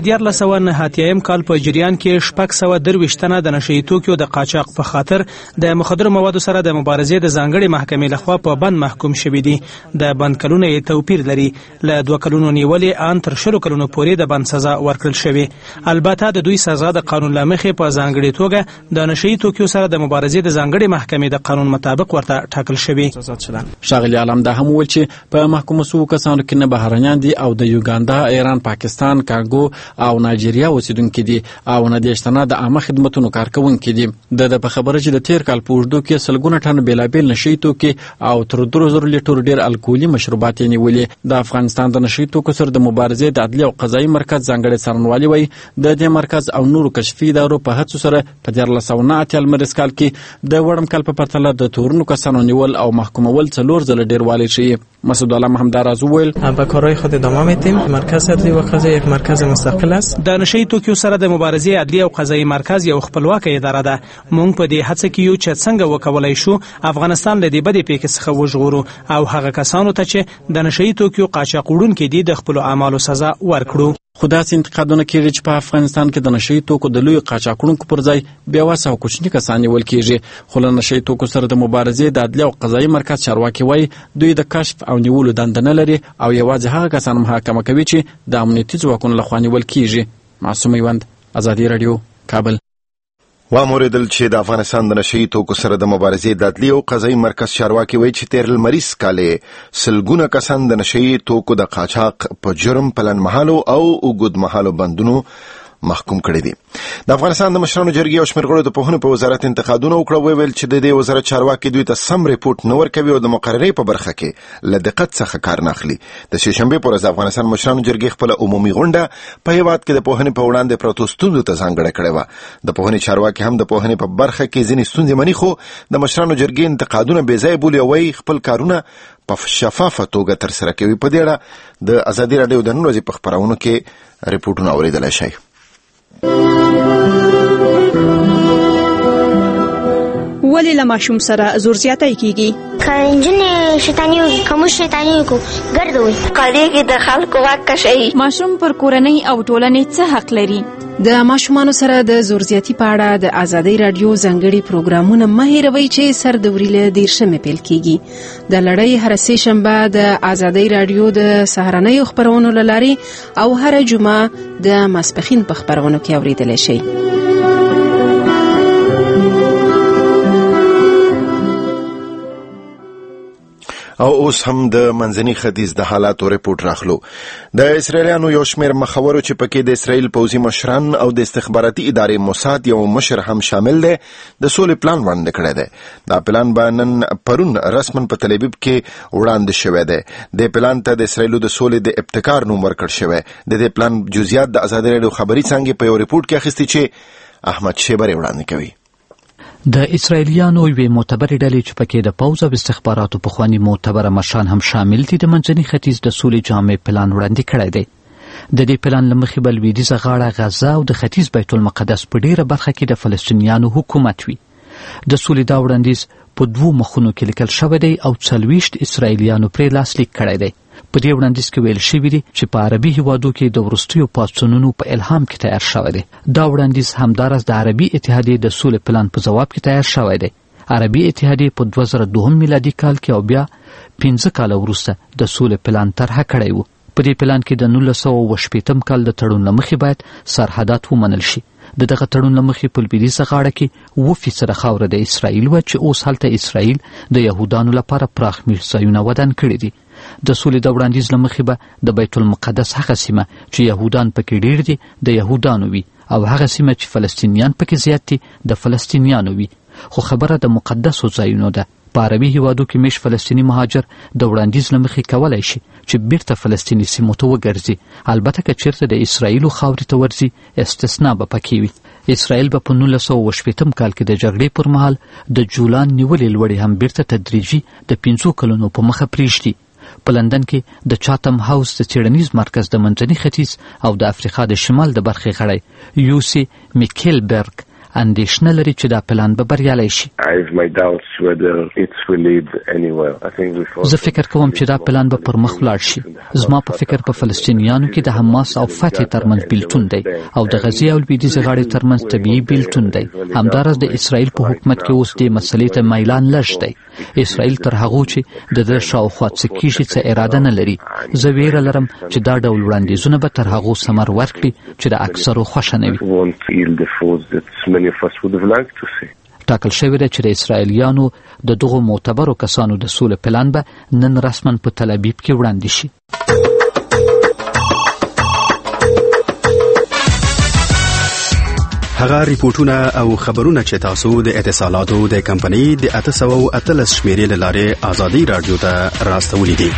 1989 کال په جریان کې 623 تنه د نشئی توکو د قاچاق په خاطر د مخدر موادو سره د مبارزې د ځانګړي محکمې لخوا په بند محکوم شوي دي. د بند کلونه یې توپیر لري، له 2 کلونو نیولې ان تر 10 کلونو پورې د بند سزا ورکړل شوې. البته د دوی سزا د قانون له مخې په ځانګړي توګه د نشئی توکو سره د مبارزې د ځانګړي محکمې د قانون مطابق ورته ټاکل شوی. شاغلی عالم دا هم ویل چې په محکومو شوو کسانو کې نه بهرنیان دي او د یوګاندا، ایران، پاکستان، کانګو او نایجیریا اوسیدونکي دي او نه دېرش تنه د عامه خدمتونو کارکوونکي دي. د په خبره چې د تیر کال په اوږدو کې سلګونه ټن بېلابېل نشئی توکي او تر 2000 لیټر ډیر الکولي مشروبات یې نیولي. د افغانستان د نشئی توکو سره د مبارزې د عدلي او قضایي مرکز ځانګړي څارنوالي وایي د دې مرکز او نورو کشفي ادارو په هڅو سره په 1999 لمریز کال کې د وړم کال په پرتله د تورنو کسانو نیول او محکومول 4 ځله ډیر والی شي. مسعود عالم هم دا راز وویل به کارهای خود ادامه میدیم. مرکز عدلی و قضایی یک مرکز مستقل است. د نشئی توکو سره د مبارزې عدلی او قضایي مرکز یو خپلواکه اداره ده. موږ په دې هڅه کې یو چې څنګه وکولای شو افغانستان له دې بدې پیښې څخه وژغورو او هغه کسانو ته چې د نشئی توکو قاچاق وړونکي دي د خپل اعمالو سزا ورکړو. خو داسې انتقادونه کېږي چې په افغانستان کې د نشئی توکو د لوی قاچاقونکو پر ځای بیا واسه او کوچني کسان نیول کېږي. خو له نشئی توکو سره د مبارزې د عدلي او قضایي مرکز چارواکي وایي دوی د کشف او نیولو دنده نه لري او یوازې هغه کسان محاکمه کوي چې د امنیتي ځواکونو لخوا نیول کېږي. معصوم ایوند، ازادي راډیو، کابل. واوریدل چې د افغانستان د نشئی توکو سره د مبارزې د عدلي او قضایي مرکز چارواکي وایي چې تیر لمریز کال سلګونه کسان د نشئی توکو د قاچاق په جرم په لنډمهالو او اوږدمهالو بندونو محکوم کړي دي. د افغانستان د مشرانو جرګې او شمېر غړو د پوهنې په وزارت انتقادونه وکړه. ویل چې د دې وزارت چارواکي دوی ته سم ریپورت نه ورکوي او د مقررې په برخه کې له دقت څخه کار نه اخلي. د سه شنبې په ورځ د افغانستان مشرانو جرګې خپل عمومي غونډه په هیواد کې د پوهنې په وړاندې پرتو ستونزو ته ځانګړې کړې وه. د پوهنې چارواکي هم د پوهنې په برخه کې ځینې ستونزې مني، خو د مشرانو جرګې انتقادونه بې ځایه بولي او وایي خپل کارونه په شفافه توګه ترسره کوي. په دې اړه د ازادي راډیو د نن ورځې په خپرونو کې ریپورتونه اورېدلی شئ. ولې له ماشوم سره زور زیاتی کیږي؟ که نجونې شیطاني وکړي، که موږ شیطاني وکړو ګرده وي قالیږي د خلکو واک کشوي. ماشوم پر کورنۍ او ټولنې څه حق لري؟ د ماشومانو سره د زور زیاتی په اړه د ازادي راډیو ځانګړي پروګرامونه مه هېروئ چې سردوري له 13 پیل کیږي. د لړۍ هر سه شنبه د ازادي راډیو د سهارنۍ خبرونو لاري او هر جمعه د ماسپخین په خبرونو کې اوریدل شي. او اوس هم د منځني ختیځ د حالاتو ریپورت راخلو. د اسرایلیانو یو شمېر مخورو چې پکې د اسرایل پوځي مشران او د استخباراتي ادارې موساد یو مشر هم شامل دی د سولې پلان وړاندې کړی دی. دا پلان به نن پرون رسماً په تل ابیب کې وړاندې شوی دی. د پلان ته د اسرایلو د سولې د ابتکار نوم ورکړ شوی. د دې پلان جزئیات د ازادي راډیو خبري څنګه په یو ریپورت کې اخیستي چې احمد شیبر وړاندې کوي. د اسرایلیانو یوې معتبرې ډلې چې پکې د پوځ او استخباراتو پخواني معتبره مشران هم شامل دي د منځني ختیځ د سولې جامع پلان وړاندې کړی دی. د دې پلان له مخې به لویدیځه غاړه غزه او د ختیځ بیت المقدس په ډیره برخه کې د فلسطینیانو حکومت وي. د سولې دا وړاندیز په 2 مخونو کې لیکل شوی دی او 40 اسرایلیانو پرې لاسلیک کړی دی. په دې وړاندیز کې ویل شوی دی چې په عربي هیوادو کې د وروستیو پاڅونونو په الهام کې تیار شوی دی. دا وړاندیز همدارس د عربي اتحادیې د سولې پلان په جواب کې تیار شوی دی. عربي اتحادیې په 2002 میلادي کال کې او بیا 15 کال وروسته د سولې پلان طرحه کړی و. په دې پلان کې د 1918 کال د تړون لمخې باید سرحدات ومنل شي. دغه تړون لمخې په لویدیځه غاړه کې 2% خاوره د اسرایل و چې اوس هلته اسرایل د يهودانو لپاره پراخ ځایونه ودان کړي دي. د سولې د وړاندیز لمخې به د بیت المقدس هغه سیمه چې يهودان پکې ډیر دي د يهودانو وي او هغه سیمه چې فلسطینیان پکې زیات دي د فلسطینیانو وي. خو خبره د مقدسو ځایونو ده. په عربي هیوادو کې مش فلسطینی مهاجر د وړاندیز لمخې کولای شي چې بیرته فلسطینی سیمو ته وګرځي. البته که چیرته د اسرایل خاورې ته ورځي استثناء به پکې وي. اسرائیل به په 1918 کال کې د جګړې پر مهال د جولان نیولې لوړې هم بیرته تدریجي د 5 کلونو په مخه پریږدي. په لندن کې د چاتم هاوس د څېړنیز مرکز د منځني ختیځ او د افریقا د شمال د برخې غړی یوسی میکلبرګ اندېښنه لري چې دا پلان به بریالی شي. زه فکر کوم چې دا پلان به پر مخ ولاړ شي. زما په فکر په فلسطینیانو کې د حماس او فتح ترمنځ بیلتون دی او د غزې او لویدیځې غاړې ترمنځ طبیعي بیلتون دی. همداراز د اسرائیل په حکومت کې اوس دې مسلې ته میلان لږ دی. اسرائیل تر هغو چې د ده شاوخوا څه کیږي څه اراده نه لري. زه ویره لرم چې دا ډول وړاندیزونه به تر هغو ثمر ورکړي چې د اکثرو خوښه نه وي. ټاکل شوی دی چې د اسرایلیانو د دغو معتبرو کسانو د سولې پلان به نن رسما په تل ابیب کې وړاندې شي. هغه ریپورتونه او خبرونه چې تاسو د اتصالاتو د کمپنۍ د 813 شمیرې له لارې ازادي رادیو ته راستولې دي.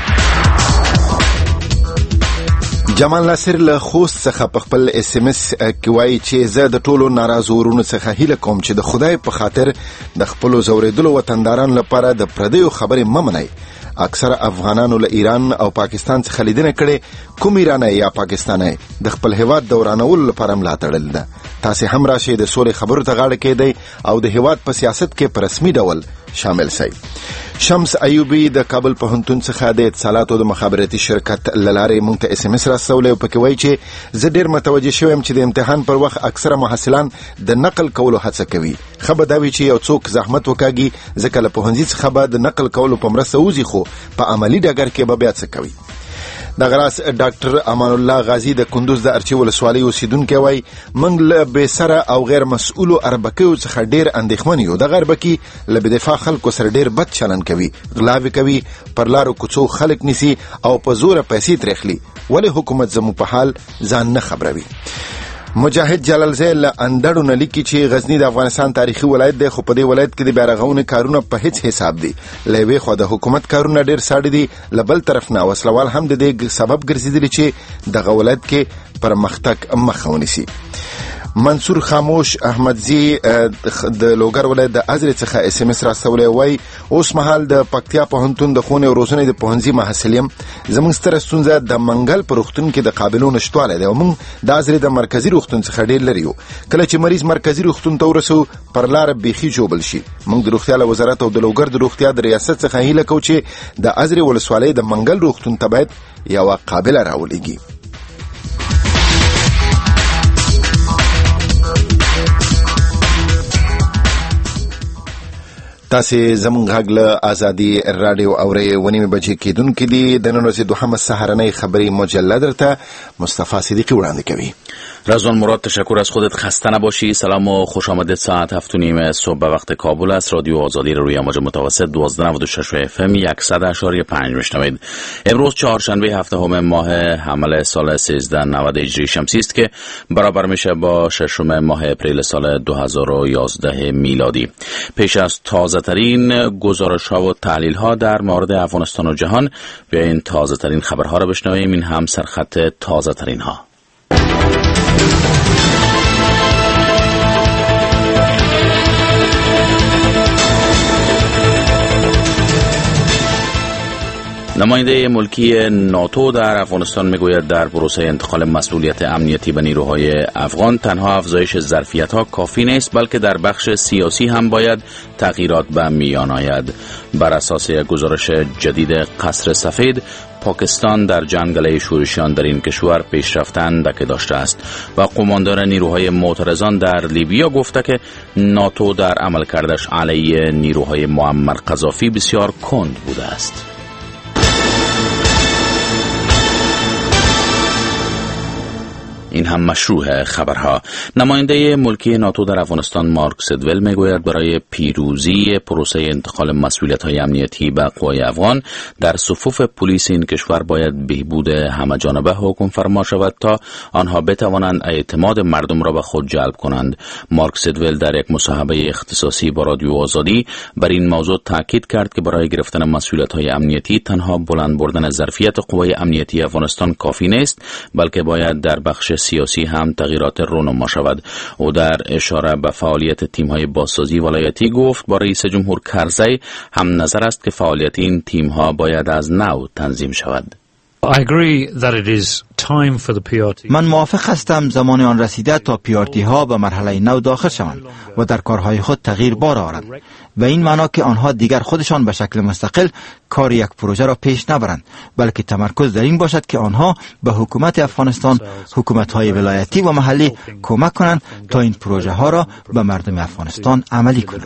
جمال ناصر له خوست څخه په خپل اس ام اس کې وایي چې زه د ټولو ناراضو ورونو څخه هیله کوم چې د خدای په خاطر د خپلو زوریدلو وطندارانو لپاره د پردیو خبرې مه منئ. اکثر افغانانو له ایران او پاکستان څخه لیدنه کړي. کوم ایرانی یا پاکستانی د خپل هیواد د ورانولو لپاره ملا تړل ده. تاسو هم راشئ د سولې خبرو ته غاړه کېدئ او د هیواد په سیاست کې په رسمي ډول شامل شئ. شمس ایوبی د کابل پوهنتون څخه د اتصالاتو د مخابراتي شرکت لارې مونږ ته اس ام اس راستولی او پکې وایي چې زه ډیر متوجه شوم چې د امتحان پر وخت اکثره محصلان د نقل کولو هڅه کوي. خبر دا وی چې یو څوک زحمت وکاږي ځکه له پوهنځي څخه به د نقل کولو په مرسته وځي خو په عملی ډګر کې به بیا څه کوي. د غراس ډاکټر امان الله غازی د کندوز د ارچي ولسوالۍ اوسیدونکو وایي موږ له بې سره او غیر مسؤلو اربکیو څخه ډیر اندېښمن یو. د غربکی له بدفاع خلکو سره ډیر بد چلند کوي، غلاوې کوي، پر لارو کوڅو خلک نیسي او په زور پیسې ترخلي. ولې حکومت زمو په حال ځان نه خبروي؟ مجاهد جلال زیل اندړو نه لیکي چې غزنی د افغانستان تاریخي ولایت دی خو په دې ولایت کې د بیارغونې کارونه په هیڅ حساب دي. لوي خو د حکومت کارونه ډیر ساړي دي، لبل طرف نه وسلوال هم د دې سبب ګرځیدلی چې د غولایت کې پرمختګ مخه ونیسي. منصور خاموش احمدزی د لوګر ولایت د ازری څخه اس ام اس راستولی وای اوس مهال د پکتیا پوهنتون د خونې او روزنې د پوهنځي محصلیم زموږ ستره ستونزه د منګل په روغتون کې د قابلو نشټوالی دی او موږ د ازری د مرکزي روغتون څخه ډیر لري یو. کله چې مریض مرکزي روغتون ته ورسو پر لار بیخي جوبل شي. موږ د روغتیا وزارت او د لوګر د روغتیا د ریاست څخه هیله کوو چې د ازری ولسوالۍ د منګل روغتون ته باید یو قابله راولېږي. تاسې زموږ غږ له ازادي رادیو اورئ 9 بجې کېدونکې دي. د نن ورځې دوهمه سهارنۍ خبری مجله درته مصطفی صدیقی وړاندې کوي. رضوان مراد، تشکر از خودت. خسته نباشی. سلام و خوش آمدید. ساعت 7:30 صبح به وقت کابل است. رادیو آزادی روی امواج متوسط 1296 FM 100.5 میشنوید. امروز چهارشنبه 7 ماه حمل سال 1390 هجری شمسی است که برابر میشه با 6 ماه اپریل سال 2011 میلادی. پیش از تازه ترین گزارش ها و تحلیل ها در مورد افغانستان و جهان، بیاین تازه ترین خبرها را بشنویم. این هم سرخط تازه ترین ها. نماینده ملکی ناتو در افغانستان میگوید در پروسه انتقال مسئولیت امنیتی به نیروهای افغان تنها افزایش ظرفیت‌ها کافی نیست، بلکه در بخش سیاسی هم باید تغییرات به میان آید. بر اساس گزارش جدید قصر سفید، پاکستان در جنگل شورشیان در این کشور پیشرفت اندکی داشته است و قماندان نیروهای معترضان در لیبیا گفته که ناتو در عملکردش علیه نیروهای معمر قذافی بسیار کند بوده است. این هم مشروع خبرها. نماینده ملکی ناتو در افغانستان مارک سدول میگوید برای پیروزی پروسه انتقال مسئولیت‌های امنیتی به قوای افغان در صفوف پلیس این کشور باید بهبود همه‌جانبه حکم فرما شود تا آنها بتوانند اعتماد مردم را به خود جلب کنند. مارک سدول در یک مصاحبه اختصاصی با رادیو آزادی بر این موضوع تاکید کرد که برای گرفتن مسئولیت‌های امنیتی تنها بلند بردن ظرفیت قوای امنیتی افغانستان کافی نیست، بلکه باید در بخش سیاسی هم تغییرات رونما شود. او در اشاره به فعالیت تیم‌های بازسازی ولایتی گفت با رئیس جمهور کرزی هم نظر است که فعالیت این تیم‌ها باید از نو تنظیم شود. من موافق هستم زمان آن رسیده تا پیارتی ها به مرحله نو داخل شوند و در کارهای خود تغییر بار آورند، و این معنا که آنها دیگر خودشان به شکل مستقل کار یک پروژه را پیش نبرند، بلکه تمرکز در این باشد که آنها به حکومت افغانستان، حکومت‌های ولایتی و محلی کمک کنند تا این پروژه ها را به مردم افغانستان عملی کنند.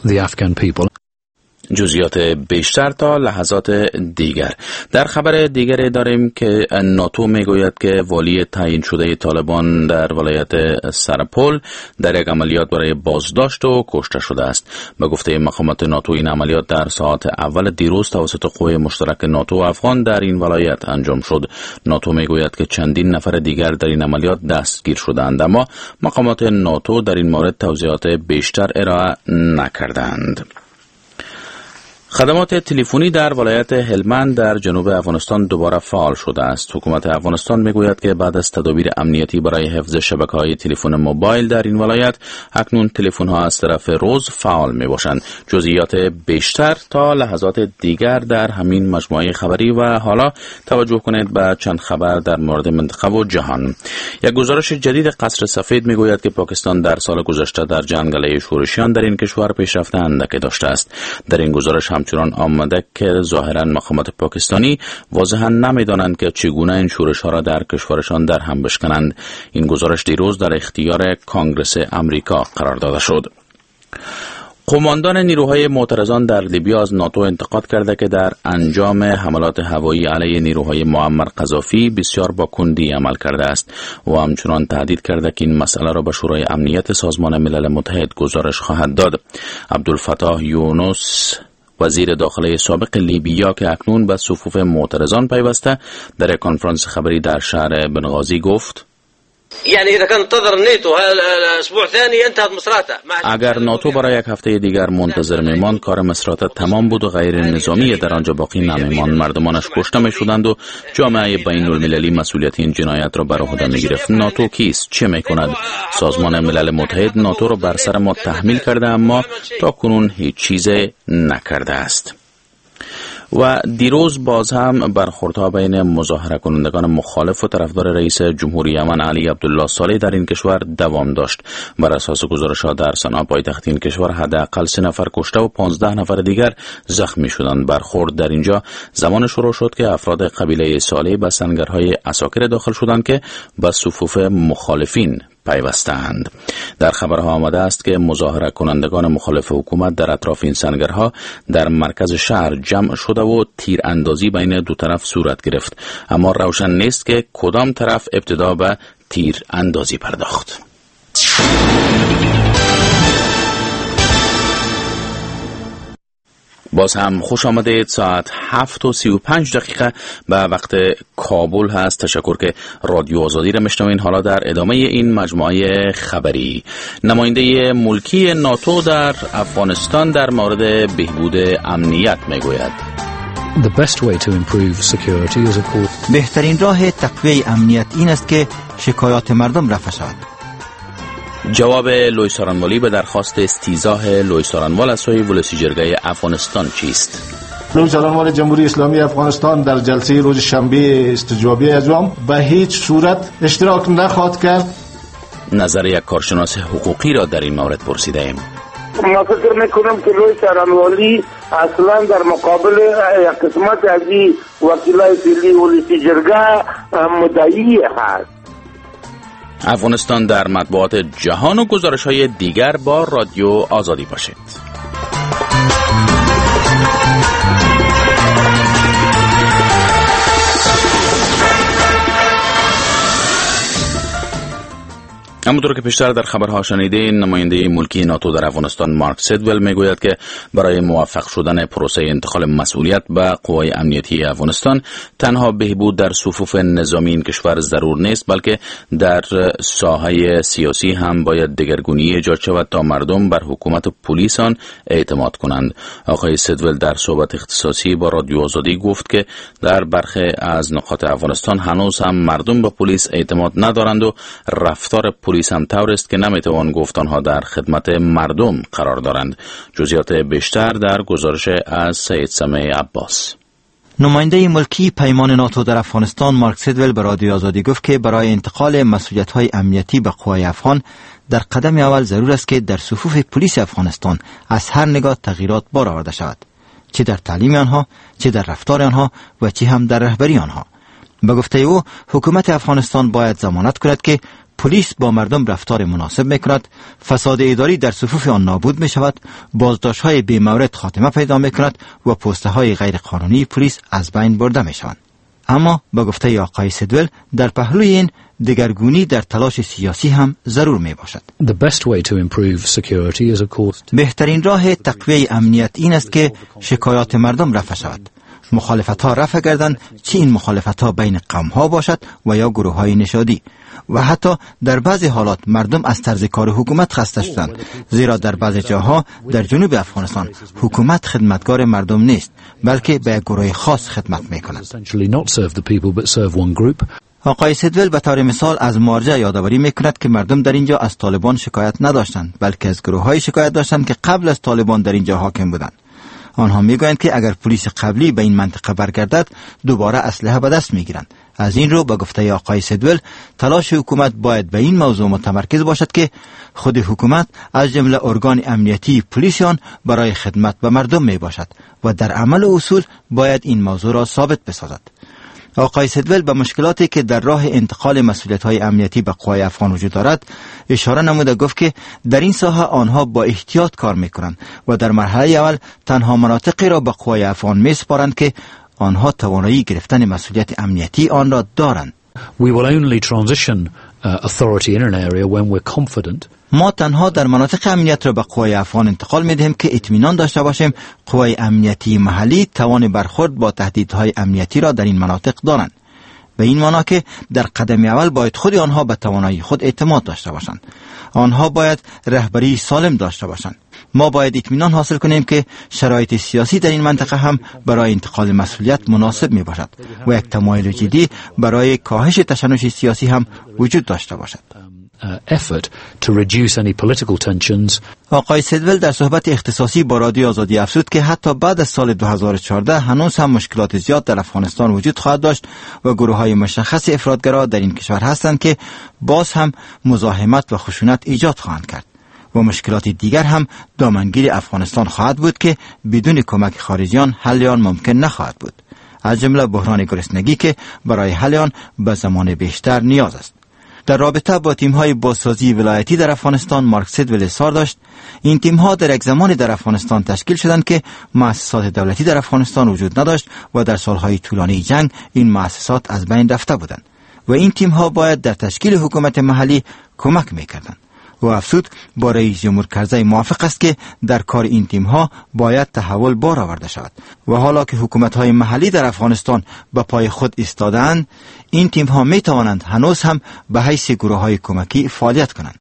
جزئیات بیشتر تا لحظات دیگر. در خبر دیگری داریم که ناتو میگوید که والی تعیین شده طالبان در ولایت سرپل در یک عملیات برای بازداشت و کشته شده است. به گفته مقامات ناتو این عملیات در ساعت اول دیروز توسط قوه مشترک ناتو و افغان در این ولایت انجام شد. ناتو میگوید که چندین نفر دیگر در این عملیات دستگیر شدند، اما مقامات ناتو در این مورد توضیحات بیشتر ارائه نکردند. خدمات تلفنی در ولایت هلمند در جنوب افغانستان دوباره فعال شده است. حکومت افغانستان میگوید که بعد از تدابیر امنیتی برای حفظ شبکه‌های تلفن موبایل در این ولایت، اکنون تلفن‌ها از طرف روز فعال میباشند. جزئیات بیشتر تا لحظات دیگر در همین مجموعه خبری. و حالا توجه کنید به چند خبر در مورد منطقه و جهان. یک گزارش جدید قصر سفید میگوید که پاکستان در سال گذشته در جنگل شورشیان در این کشور پیشرفت اندکی داشته است. در این گزارش همچنان آمده که ظاهرا مقامات پاکستانی واضحا نمیدانند که چگونه این شورش ها را در کشورشان در هم بشکنند. این گزارش دیروز در اختیار کنگره امریکا قرار داده شد. قماندان نیروهای معترضان در لیبیا از ناتو انتقاد کرده که در انجام حملات هوایی علیه نیروهای معمر قذافی بسیار با کندی عمل کرده است و همچنان تهدید کرده که این مسئله را به شورای امنیت سازمان ملل متحد گزارش خواهد داد. عبدالفتاح یونس، وزیر داخله سابق لیبیا که اکنون به صفوف معترضان پیوسته، در یک کنفرانس خبری در شهر بنغازی گفت: اگر ناتو برای یک هفته دیگر منتظر میماند، کار مصرات تمام بود و غیر نظامی در آنجا باقی نمیماند. مردمانش کشته میشدند و جامعه بین المللی مسئولیت این جنایت را بر عهده میگرفت. ناتو کیست؟ چه میکند؟ سازمان ملل متحد ناتو را بر سر ما تحمیل کرده، اما تا کنون هیچ چیز نکرده است. و دیروز باز هم برخوردها بین مظاهره کنندگان مخالف و طرفدار رئیس جمهوری یمن علی عبدالله صالح در این کشور دوام داشت. بر اساس گزارش‌ها در صنعا پایتخت این کشور حداقل 3 نفر کشته و 15 نفر دیگر زخمی شدند. برخورد در اینجا زمان شروع شد که افراد قبیله صالح به سنگرهای عساکر داخل شدند که به صفوف مخالفین پیوستند. در خبرها آمده است که مظاهره کنندگان مخالف حکومت در اطراف این سنگرها در مرکز شهر جمع شده و تیر اندازی بین دو طرف صورت گرفت، اما روشن نیست که کدام طرف ابتدا به تیر اندازی پرداخت. باز هم خوش آمدید. ساعت 7:35 به وقت کابل هست. تشکر که رادیو آزادی را میشنوین. حالا در ادامه این مجموعه خبری، نماینده ملکی ناتو در افغانستان در مورد بهبود امنیت میگوید. بهترین راه تقویت امنیت این است که شکایات مردم رفع شود. جواب لوی سارنوالی به درخواست استیضاح لوی سارنوال از سوی ولسی جرگه افغانستان چیست؟ لوی سارنوال جمهوری اسلامی افغانستان در جلسه روز شنبه استجوابی اجوام به هیچ صورت اشتراک نخواهد کرد. نظر یک کارشناس حقوقی را در این مورد پرسیده ایم. ما فکر میکنم که لوی سارنوالی اصلا در مقابل یک قسمت از وکیلای فعلی ولسی جرگه مدعی هست. افغانستان در مطبوعات جهان و گزارش‌های دیگر با رادیو آزادی باشید. همونطور که پیشتر در خبرها شنیدین، نماینده ملکی ناتو در افغانستان مارک سیدول میگوید که برای موفق شدن پروسه انتقال مسئولیت به قوای امنیتی افغانستان تنها بهبود در صفوف نظامی این کشور ضرور نیست، بلکه در ساحه سیاسی هم باید دگرگونی ایجاد شود تا مردم بر حکومت و پلیس آن اعتماد کنند. آقای سیدول در صحبت اختصاصی با رادیو آزادی گفت که در برخی از نقاط افغانستان هنوز هم مردم به پلیس اعتماد ندارند و رفتار پلیس هم طور است که نمیتوان گفت آنها در خدمت مردم قرار دارند. جزئیات بیشتر در گزارش از سید سمیع عباس. نماینده ملکی پیمان ناتو در افغانستان مارک سیدول به رادیو آزادی گفت که برای انتقال مسئولیت‌های امنیتی به قوای افغان در قدم اول ضرور است که در صفوف پلیس افغانستان از هر نگاه تغییرات بار آورده شود، چه در تعلیم آنها، چه در رفتار آنها و چه هم در رهبری آنها. به گفته او حکومت افغانستان باید ضمانت کند که پلیس با مردم رفتار مناسب میکند، فساد اداری در صفوف آن نابود می شود، بازداشت‌های بی مورد خاتمه پیدا میکند و پست‌های غیر قانونی پلیس از بین برده می شوند. اما به گفته آقای سیدول در پهلوی این دگرگونی در تلاش سیاسی هم ضرور می باشد. بهترین راه تقویت امنیت این است که شکایات مردم رفع شود. مخالفت‌ها رفع گردند، چه این مخالفت‌ها بین قوم‌ها باشد و یا گروه‌های نژادی. و حتی در بعضی حالات مردم از طرز کار حکومت خسته شدند، زیرا در بعضی جاها در جنوب افغانستان حکومت خدمتگار مردم نیست، بلکه به گروه خاص خدمت می‌کند. آقای سیدول به طور مثال از مارجه یادآوری می‌کند که مردم در اینجا از طالبان شکایت نداشتند، بلکه از گروه‌های شکایت داشتند که قبل از طالبان در اینجا حاکم بودند. آنها میگویند که اگر پلیس قبلی به این منطقه برگردد دوباره اسلحه به دست میگیرند. از این رو به گفته آقای سیدول تلاش حکومت باید به این موضوع متمرکز باشد که خود حکومت از جمله ارگان امنیتی پلیس آن برای خدمت به مردم می باشد و در عمل و اصول باید این موضوع را ثابت بسازد. آقای سیدول به مشکلاتی که در راه انتقال مسئولیت‌های امنیتی به قوای افغان وجود دارد اشاره نموده گفت که در این ساحه آنها با احتیاط کار می‌کنند و در مرحله اول تنها مناطقی را به قوای افغان می‌سپارند که آنها توانایی گرفتن مسئولیت امنیتی آن را دارند. ما تنها در مناطق امنیت را به قوای افغان انتقال می‌دهیم که اطمینان داشته باشیم قوای امنیتی محلی توان برخورد با تهدیدهای امنیتی را در این مناطق دارند. به این معنی که در قدم اول باید خود آنها به توانایی خود اعتماد داشته باشند. آنها باید رهبری سالم داشته باشند. ما باید اطمینان حاصل کنیم که شرایط سیاسی در این منطقه هم برای انتقال مسئولیت مناسب می باشد و یک تمایل جدی برای کاهش تشنج سیاسی هم وجود داشته باشد. آقای سیدول در صحبت اختصاصی با رادیو آزادی افزود که حتی بعد از سال 2014 هنوز هم مشکلات زیاد در افغانستان وجود خواهد داشت و گروه‌های مشخص افراطگرا در این کشور هستند که باز هم مزاحمت و خشونت ایجاد خواهند کرد و مشکلات دیگر هم دامنگیر افغانستان خواهد بود که بدون کمک خارجیان حل آن ممکن نخواهد بود، از جمله بحران گرسنگی که برای حل آن به زمان بیشتر نیاز است. در رابطه با تیم‌های بازسازی ولایتی در افغانستان مارکسید ویل اظهار داشت این تیم‌ها در یک زمانی در افغانستان تشکیل شدند که مؤسسات دولتی در افغانستان وجود نداشت و در سالهای طولانی جنگ این مؤسسات از بین رفته بودند و این تیم‌ها باید در تشکیل حکومت محلی کمک می‌کردند. و افزود با رئیس جمهور کرزی موافق است که در کار این تیم‌ها باید تحول بار آورده شود و حالا که حکومت‌های محلی در افغانستان به پای خود ایستاده‌اند این تیم‌ها می‌توانند هنوز هم به حیث گروه‌های کمکی فعالیت کنند.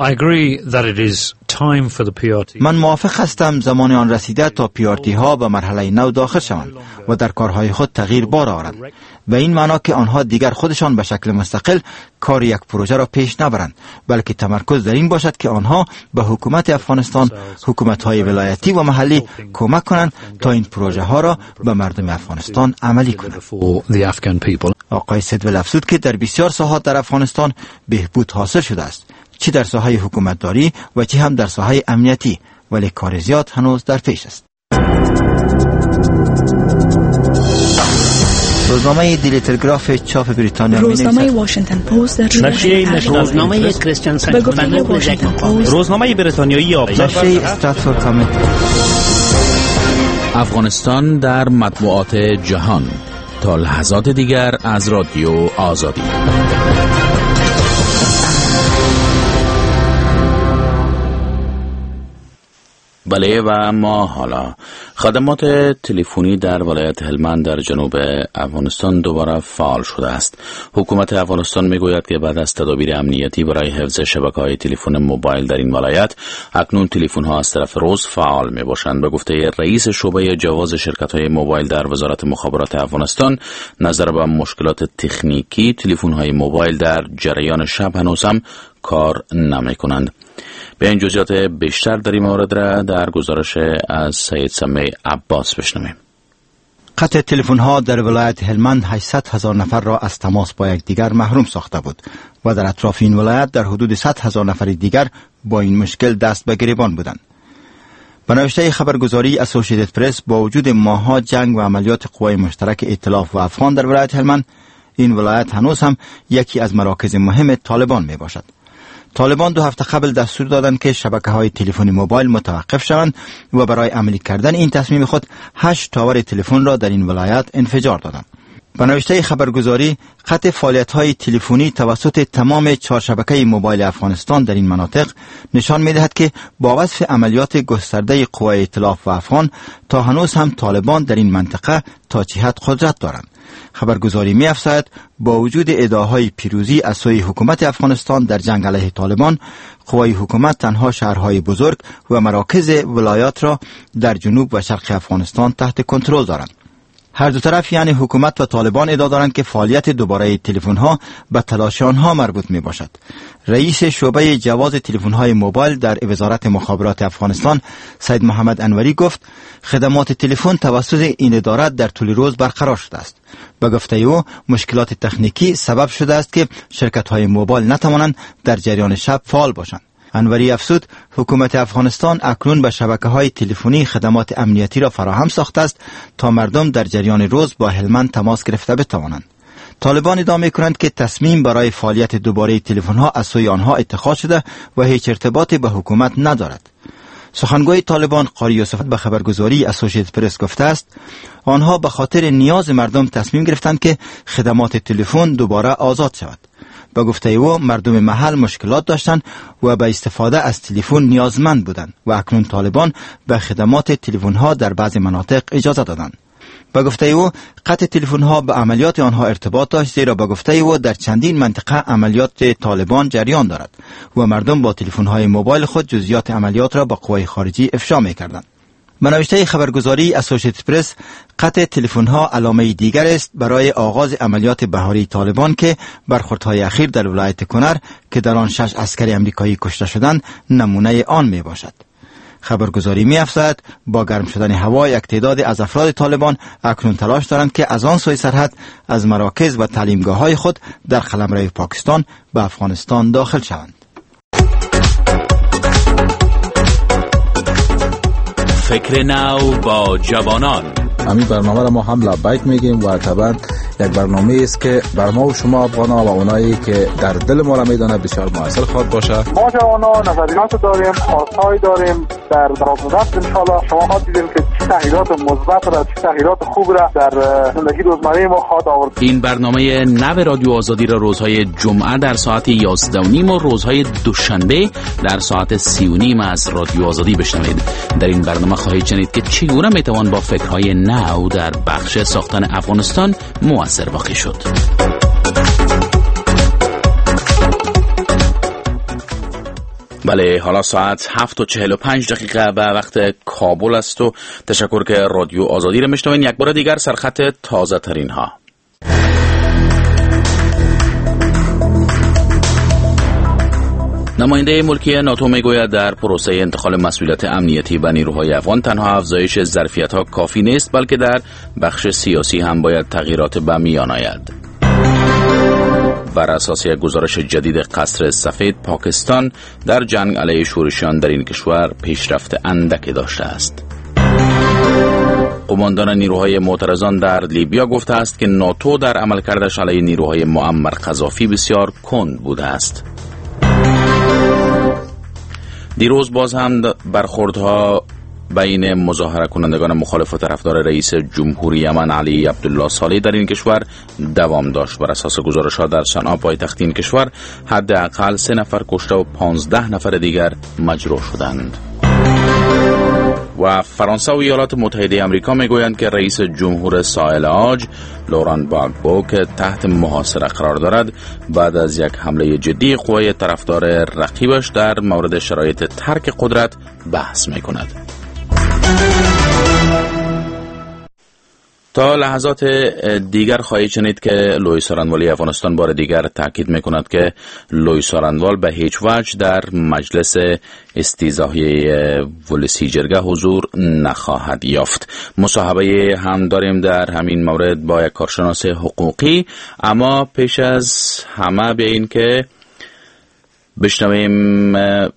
من موافق هستم زمان آن رسیده تا پیارتی ها به مرحله نو داخل شوند و در کارهای خود تغییر بار آورند و این معنا که آنها دیگر خودشان به شکل مستقل کار یک پروژه را پیش نبرند بلکه تمرکز در این باشد که آنها به حکومت افغانستان حکومت‌های ولایتی و محلی کمک کنند تا این پروژه ها را به مردم افغانستان عملی کنند. آقای سیدول افزود که در بسیار ساحات در افغانستان بهبود حاصل شده است چه در ساحه حکومتداری و چه هم در ساحه امنیتی ولی کار زیاد هنوز در پیش است. روزنامه دیلی تلگراف چاپ بریتانیا روزنامه واشنگتن پست روزنامه کریستیان ساینت روزنامه بریتانیایی نشریه استراتفورد کامنت. افغانستان در مطبوعات جهان تا لحظات دیگر از رادیو آزادی. بله و ما حالا خدمات تلفنی در ولایت هلمند در جنوب افغانستان دوباره فعال شده است. حکومت افغانستان میگوید که بعد از تدابیر امنیتی برای حفظ شبکه‌های تلفن موبایل در این ولایت اکنون تلفن‌ها از طرف روز فعال میباشند. به گفته رئیس شعبه جواز شرکت‌های موبایل در وزارت مخابرات افغانستان نظر به مشکلات تکنیکی تلفن‌های موبایل در جریان شب هنوز هم کار نمی‌کنند. به این جزئیات بیشتر در این مورد را در گزارش از سید سمی عباس بشنویم. قطع تلفن‌ها در ولایت هلمند 800,000 نفر را از تماس با یکدیگر محروم ساخته بود و در اطراف این ولایت در حدود 100,000 نفر دیگر با این مشکل دست به گریبان بودند. به نوشته خبرگزاری اسوسییتد پرس با وجود ماه‌ها جنگ و عملیات قوای مشترک ائتلاف و افغان در ولایت هلمند این ولایت هنوز هم یکی از مراکز مهم طالبان می باشد. طالبان 2 هفته قبل دستور دادند که شبکه‌های تلفنی موبایل متوقف شوند و برای عملی کردن این تصمیم خود 8 تاور تلفن را در این ولایت انفجار دادند. به نوشته خبرگزاری قطع فعالیت‌های تلفنی توسط تمام 4 شبکه موبایل افغانستان در این مناطق نشان می‌دهد که با وصف عملیات گسترده قوای ائتلاف و افغان تا هنوز هم طالبان در این منطقه تا چه حد قدرت دارند. خبرگزاری می‌افزاید با وجود ادعاهای پیروزی از سوی حکومت افغانستان در جنگ علیه طالبان، قوای حکومت تنها شهرهای بزرگ و مراکز ولایات را در جنوب و شرق افغانستان تحت کنترل دارند. هر دو طرف یعنی حکومت و طالبان ادعا دارند که فعالیت دوباره تلفن‌ها به تلاش آنها مربوط می باشد. رئیس شعبه جواز تلفن‌های موبایل در وزارت مخابرات افغانستان سید محمد انوری گفت خدمات تلفن توسط این اداره در طول روز برقرار شده است. به گفته او مشکلات تکنیکی سبب شده است که شرکت‌های موبایل نتوانند در جریان شب فعال باشند. انوری افزود حکومت افغانستان اکنون به شبکه‌های تلفنی خدمات امنیتی را فراهم ساخته است تا مردم در جریان روز با هلمند تماس گرفته بتوانند. طالبان ادعا می‌کنند که تصمیم برای فعالیت دوباره تلفن‌ها از سوی آنها اتخاذ شده و هیچ ارتباطی به حکومت ندارد. سخنگوی طالبان قاری یوسف به خبرگزاری اسوسییتد پرس گفته است آنها به خاطر نیاز مردم تصمیم گرفتند که خدمات تلفن دوباره آزاد شود. به گفته او مردم محل مشکلات داشتند و به استفاده از تلفن نیازمند بودند و اکنون طالبان به خدمات تلفن‌ها در بعض مناطق اجازه دادند. به گفته او قطع تلفن‌ها به عملیات آنها ارتباط داشت زیرا به گفته او در چندین منطقه عملیات طالبان جریان دارد و مردم با تلفن‌های موبایل خود جزئیات عملیات را به قوای خارجی افشا می‌کردند. به نوشته خبرگزاری اسوسییتد پرس قطع تلفن‌ها علامه دیگر است برای آغاز عملیات بهاری طالبان که برخوردهای اخیر در ولایت کنر که در آن 6 عسکر امریکایی کشته شدند نمونه آن می باشد. خبرگزاری می افزاید با گرم شدن هوا یک تعداد از افراد طالبان اکنون تلاش دارند که از آن سوی سرحد از مراکز و تعلیمگاه‌های خود در قلمرو پاکستان به افغانستان داخل شوند. فکر نو با جوانان. همین برنامه را ما هم لبیک میگیم و طبعا یک برنامه است که بر ما و شما افغان‌ها و اونایی که در دل ما را میدونه بسیار موثر خواهد باشه. ما جوانان نظریات داریم، خواست‌های داریم، در مراقبت ان شاءالله شما ها دیدین که چه تغییرات مثبت و چه تغییرات خوب را در زندگی روزمره ما خواهد آورد. این برنامه نو رادیو آزادی را روزهای جمعه در ساعت 11:30 و روزهای دوشنبه در ساعت 3:30 از رادیو آزادی بشنوید. در این برنامه خواهید شنید که چگونه میتوان با فکرهای نو در بخش ساختن افغانستان مؤثر واقع شد. بله، حالا ساعت 7:45 به وقت کابل است و تشکر که رادیو آزادی را میشنوین. یک بار دیگر سرخط تازه ترین ها. نماینده ملکی ناتو میگوید در پروسه انتقال مسئولیت امنیتی به نیروهای افغان تنها افزایش ظرفیت‌ها کافی نیست، بلکه در بخش سیاسی هم باید تغییرات به میان آید. بر اساس یک گزارش جدید قصر سفید، پاکستان در جنگ علیه شورشیان در این کشور پیشرفت اندکی داشته است. قماندان نیروهای معترضان در لیبیا گفته است که ناتو در عملکردش علیه نیروهای معمر قذافی بسیار کند بوده است. دیروز باز هم برخوردها بین مظاهره کنندگان مخالف و طرفدار رئیس جمهوری یمن علی عبدالله صالح در این کشور دوام داشت. بر اساس گزارش‌ها در صنعا پایتخت این کشور حداقل 3 نفر کشته و 15 نفر دیگر مجروح شدند. و فرانسه و ایالات متحده آمریکا میگویند که رئیس جمهور ساحل عاج لوران باگبو که تحت محاصره قرار دارد بعد از یک حمله جدی قوای طرفدار رقیبش در مورد شرایط ترک قدرت بحث میکند. تا لحظات دیگر خواهید شنید که لوی سارنوالی افغانستان بار دیگر تاکید میکند که لوی سارنوال به هیچ وجه در مجلس استیضاحیه ولسی جرگه حضور نخواهد یافت. مصاحبه هم داریم در همین مورد با یک کارشناس حقوقی، اما پیش از همه بیایید که بشنویم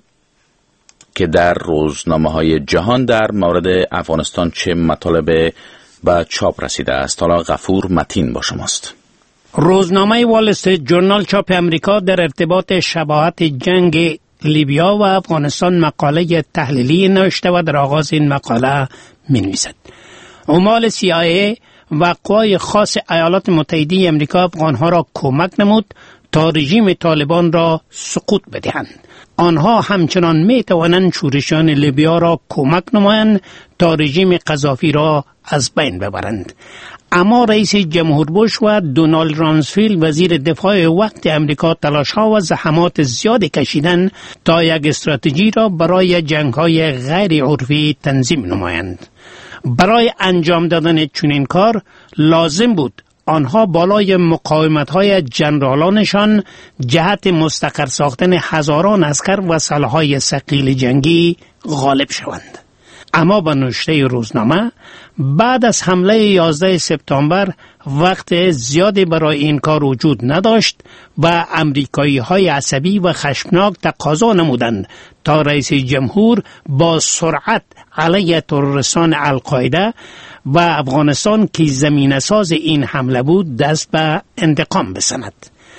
که در روزنامه‌های جهان در مورد افغانستان چه مطالب به چاپ رسیده است. حالا غفور متین با شماست. روزنامه وال استریت جورنال چاپ امریکا در ارتباط شباهت جنگ لیبیا و افغانستان مقاله تحلیلی نوشته و در آغاز این مقاله می‌نویسد: عمال CIA و قوای خاص ایالات متحده امریکا افغانها را کمک نمود تا رژیم طالبان را سقوط بدهند. آنها همچنان می توانند شورشیان لیبیا را کمک نمایند تا رژیم قذافی را از بین ببرند. اما رئیس جمهور بوش و دونالد رامسفیلد وزیر دفاع وقت امریکا تلاش‌ها و زحمات زیادی کشیدند تا یک استراتژی را برای جنگ‌های غیر عرفی تنظیم نمایند. برای انجام دادن چنین کار لازم بود آنها بالای مقاومت‌های جنرالانشان جهت مستقر ساختن هزاران عسکر و سلاح‌های ثقیل جنگی غالب شوند. اما به نوشته روزنامه بعد از حمله 11 سپتامبر وقت زیادی برای این کار وجود نداشت و امریکایی‌های عصبی و خشمناک تقاضا نمودند تا رئیس جمهور با سرعت علیه تروریستان القاعده و افغانستان که زمینه ساز این حمله بود دست به انتقام بزند.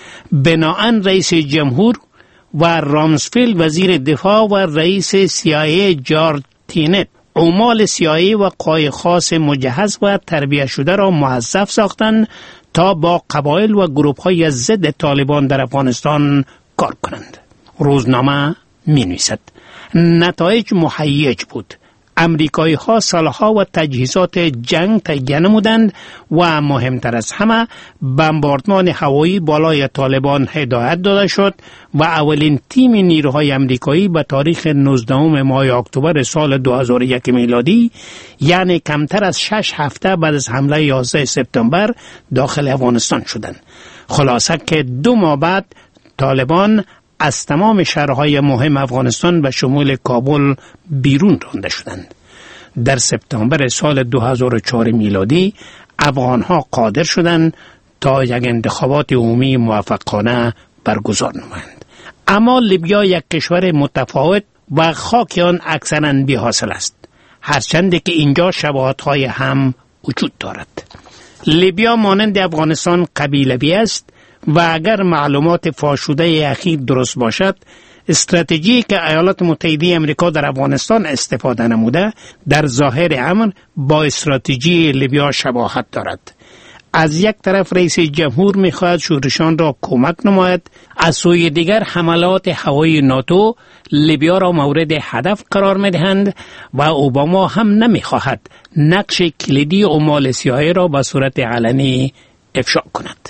بناهن رئیس جمهور و رامسفیلد وزیر دفاع و رئیس CIA جارج تینت عمال CIA و قوای خاص مجهز و تربیت شده را موظف ساختند تا با قبایل و گروه‌های ضد طالبان در افغانستان کار کنند. روزنامه می‌نویسد: نتایج مهیج بود. امریکایی ها سلاح‌ها و تجهیزات جنگ تهیه نمودند و مهمتر از همه بمباردمان هوایی بالای طالبان هدایت داده شد و اولین تیم نیروهای امریکایی به تاریخ 19 ماه اکتبر سال 2001 میلادی، یعنی کمتر از 6 هفته بعد از حمله 11 سپتامبر داخل افغانستان شدند. خلاصه که 2 ماه بعد طالبان از تمام شهرهای مهم افغانستان به شمول کابل بیرون رانده شدند. در سپتامبر سال 2004 میلادی افغانها قادر شدند تا یک انتخابات عمومی موفقانه برگزار نمایند. اما لیبیا یک کشور متفاوت و خاک آن اکثراً بی حاصل است، هرچند که اینجا شباهت‌های هم وجود دارد. لیبیا مانند افغانستان قبیله‌ای است و اگر معلومات فاش شده اخیر درست باشد، استراتژی که ایالات متحده آمریکا در افغانستان استفاده نموده در ظاهر امر با استراتژی لیبیا شباهت دارد. از یک طرف رئیس جمهور می‌خواهد شورشان را کمک نماید، از سوی دیگر حملات هوایی ناتو لیبیا را مورد هدف قرار می‌دهند و اوباما هم نمی‌خواهد نقش کلیدی اعمال CIA را به صورت علنی افشا کند.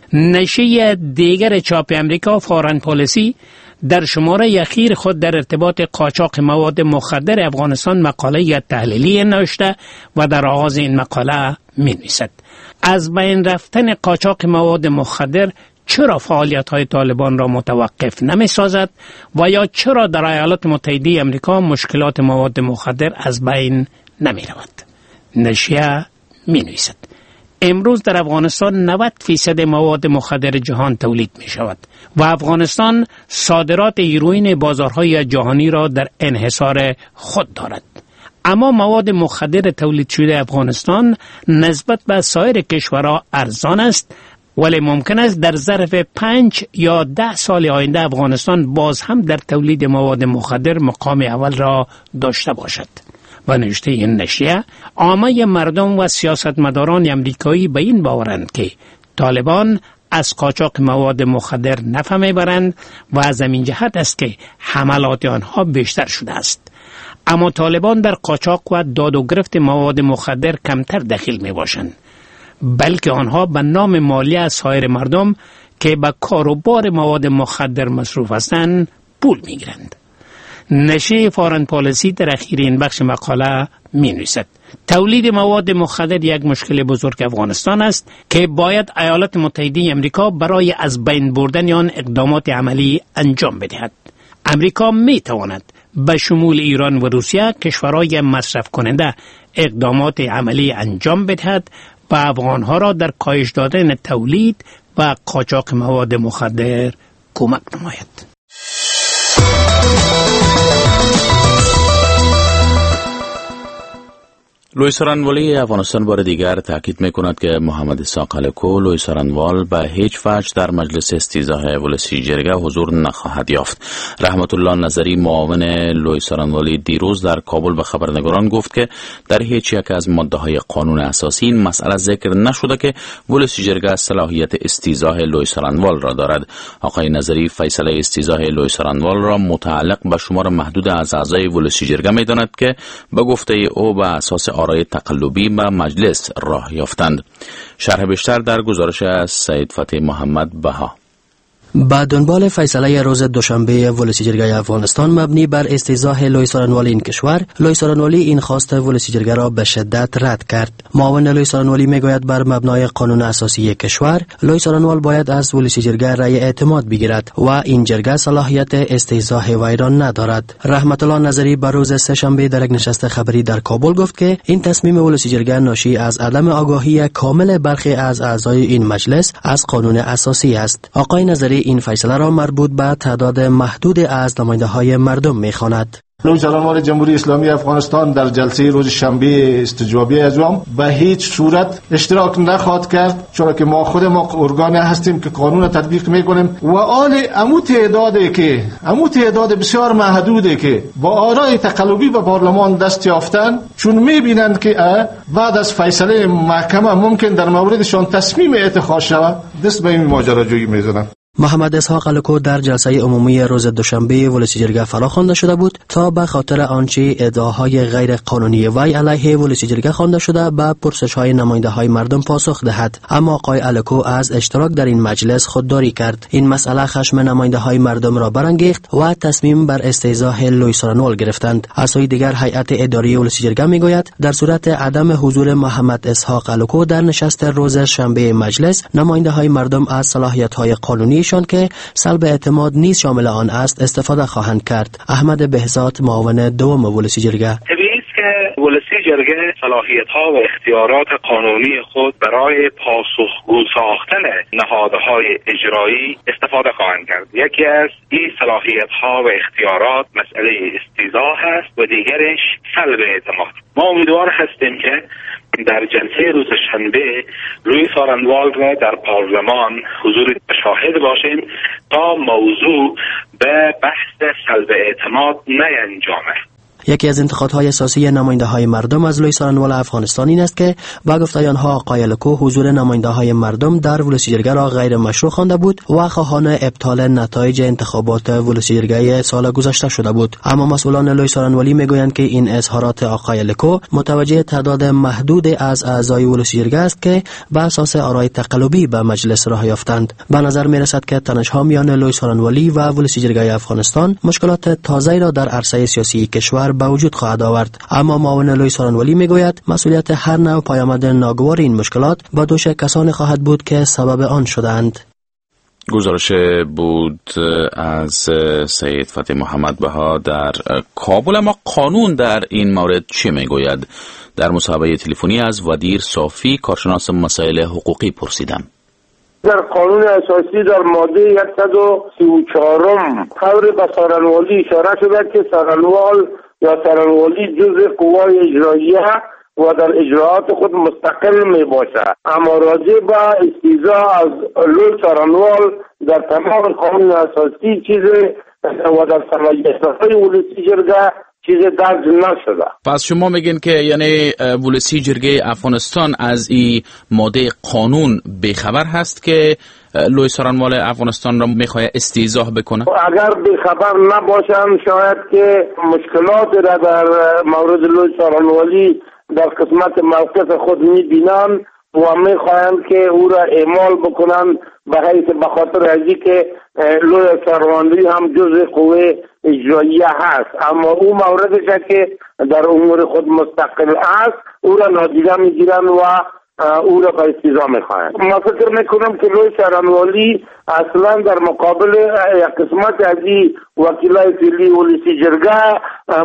نشریه دیگر چاپ امریکا فارن پالیسی در شماره اخیر خود در ارتباط قاچاق مواد مخدر افغانستان مقاله تحلیلی نوشته و در آغاز این مقاله می‌نویسد: از بین رفتن قاچاق مواد مخدر چرا فعالیت‌های طالبان را متوقف نمی‌سازد و یا چرا در ایالات متحده آمریکا مشکلات مواد مخدر از بین نمی‌رود؟ نشریه می‌نویسد: امروز در افغانستان 90% مواد مخدر جهان تولید می شود و افغانستان صادرات هیروئین بازارهای جهانی را در انحصار خود دارد. اما مواد مخدر تولید شده افغانستان نسبت به سایر کشورها ارزان است، ولی ممکن است در ظرف 5 یا 10 سال آینده افغانستان باز هم در تولید مواد مخدر مقام اول را داشته باشد. و نوشته این نشریه: عامه مردم و سیاستمداران امریکایی به این باورند که طالبان از قاچاق مواد مخدر نفع میبرند و از این جهت است که حملات آنها بیشتر شده است. اما طالبان در قاچاق و داد و گرفت مواد مخدر کمتر دخیل می باشند، بلکه آنها به نام مالیه از سایر مردم که به کاروبار مواد مخدر مصروف هستند پول می گیرند. نشریه فارن پالیسی در اخیر این بخش مقاله می نویسد: تولید مواد مخدر یک مشکل بزرگ افغانستان است که باید ایالات متحده آمریکا برای از بین بردن آن اقدامات عملی انجام بدهد. امریکا می تواند به شمول ایران و روسیه، کشورهای مصرف کننده، اقدامات عملی انجام بدهد و افغانها را در کاهش دادن تولید و قاچاق مواد مخدر کمک نماید. لوی سارنوالی افغانستان بار دیگر تاکید می‌کند که محمد اسحاق الکو لوی سارنوال به هیچ وجه در مجلس استیضاح ولسی جرگه حضور نخواهد یافت. رحمت الله نظری معاون لوی سارنوالی دیروز در کابل به خبرنگاران گفت که در هیچ یک از ماده‌های قانون اساسی این مسئله ذکر نشده که ولسی جرگه صلاحیت استیضاح لوی سارنوال را دارد. آقای نظری فیصله استیضاح لوی سارنوال را متعلق به شمار محدود از اعضای ولسی جرگه می‌داند که به گفته او به اساس آرای تقلبی به مجلس راه یافتند. شرح بیشتر در گزارش از سید فتح محمد بها. با دنبال فیصله روز دوشنبه ولسی جرگه افغانستان مبنی بر استیضاح لوی سارنوالی این کشور، لوی سارنوالی این خواست ولسی جرگه را به شدت رد کرد. معاون لوی سارنوالی میگوید بر مبنای قانون اساسی کشور، لوی سارنوال باید از ولسی جرگه رأی اعتماد بگیرد و این جرگه صلاحیت استیضاح وی را ندارد. رحمت الله نظری بر روز سه‌شنبه در یک نشست خبری در کابل گفت که این تصمیم ولسی جرگه ناشی از عدم آگاهی کامل برخی از اعضای این مجلس از قانون اساسی است. آقای نظری این فیصله را مربوط به تعداد محدود از نماینده‌های مردم می‌خواند. لوی سارنوال جمهوری اسلامی افغانستان در جلسه روز شنبه استجوابی اعزام به هیچ صورت اشتراک نخواهد کرد، چون که ما خود ارگان هستیم که قانون تطبیق میکنیم و آل امو تعداد بسیار محدوده که با آرای تقلبی به پارلمان دست یافتن، چون میبینند که بعد از فیصله محکمه ممکن در موردشان تصمیم اتخاذ شود، دست به این ماجراجویی میزنند. محمد اسحاق الکو در جلسه عمومی روز دوشنبه ولسی جرگه فرا خوانده شده بود تا به خاطر آنچه ادعاهای غیر قانونی وی علیه ولسی جرگه خوانده شده به پرسش‌های نماینده‌های مردم پاسخ دهد، اما آقای الکو از اشتراک در این مجلس خودداری کرد. این مسئله خشم نماینده‌های مردم را برانگیخت و تصمیم بر استیضاح لوی سارنوال گرفتند. از سوی دیگر هیئت اداری ولسی جرگه میگوید در صورت عدم حضور محمد اسحاق الکو در نشست روز شنبه مجلس، نماینده‌های مردم از صلاحیت‌های قانونی شان که سلب اعتماد نیز شامل آن است استفاده خواهند کرد. احمد بهزاد معاون دوم ولسی جرگه: طبیعی است که ولسی جرگه صلاحیت‌ها و اختیارات قانونی خود برای پاسخگو ساختن نهادهای اجرایی استفاده خواهند کرد. یکی از این صلاحیت‌ها و اختیارات مسئله استیضاح است و دیگرش سلب اعتماد. ما امیدوار هستیم که در جلسه روز شنبه لوی سارنوال را در پارلمان حضور شاهد باشیم تا موضوع به بحث سلب اعتماد نینجامه. یکی از انتقادهای اساسی نماینده‌های مردم از لوی سارنوال افغانستان این است که با گفته آنها آقای لکو حضور نماینده‌های مردم در ولسی جرگه را غیر مشروع خوانده بود و خواهان ابطال نتایج انتخابات ولسی جرگه سال گذشته شده بود. اما مسئولان لوی سارنوالی میگویند که این اظهارات آقای لکو متوجه تعداد محدود از اعضای ولسی جرگه است که بر اساس آرای تقلبی به مجلس راه یافتند. به نظر میرسد که تنش‌ها میان لوی سارنوالی و ولسی جرگه افغانستان مشکلات تازه‌ای را در عرصه سیاسی کشور به وجود خواهد آورد. اما معاون لوی سارنوالی میگوید مسئولیت هر نوع پیامد ناگوار این مشکلات با دوش کسانی خواهد بود که سبب آن شدند. گزارش بود از سید فتح محمد بها در کابل. اما قانون در این مورد چی میگوید؟ در مصاحبه تلفنی از ودیر صافی کارشناس مسائل حقوقی پرسیدم. در قانون اساسی در ماده 134 طور به سارنوالی اشاره شده که سارنوال یا سارنوالی جزء قوای اجراییه و در اجراعات خود مستقل می باشد. اما راجع به استیضاح از لوی سارنوال در تمام قانون اساسی چیز و در صلاحیت‌های ولسی جرگه چیز درج نشده. پس شما میگین که یعنی ولسی جرگه افغانستان از این ماده قانون بیخبر هست که لوی سارنوال افغانستان را میخواد استیضاح بکنه؟ اگر بیخبر نباشن شاید که مشکلات را در مورد لوی سارنوالی در قسمت موقف خود میبینن و میخواهند که او را اعمال بکنن به خاطر ازی که لوی سارنوالی هم جزء قوه اجراییه هست، اما او موردش که در امور خود مستقل است او را نادیده میگیرن و او را به استیضاح میخواهند. ما فکر میکنم که لوی سارنوالی اصلا در مقابل یک قسمت از وکیلای فعلی ولسی جرگه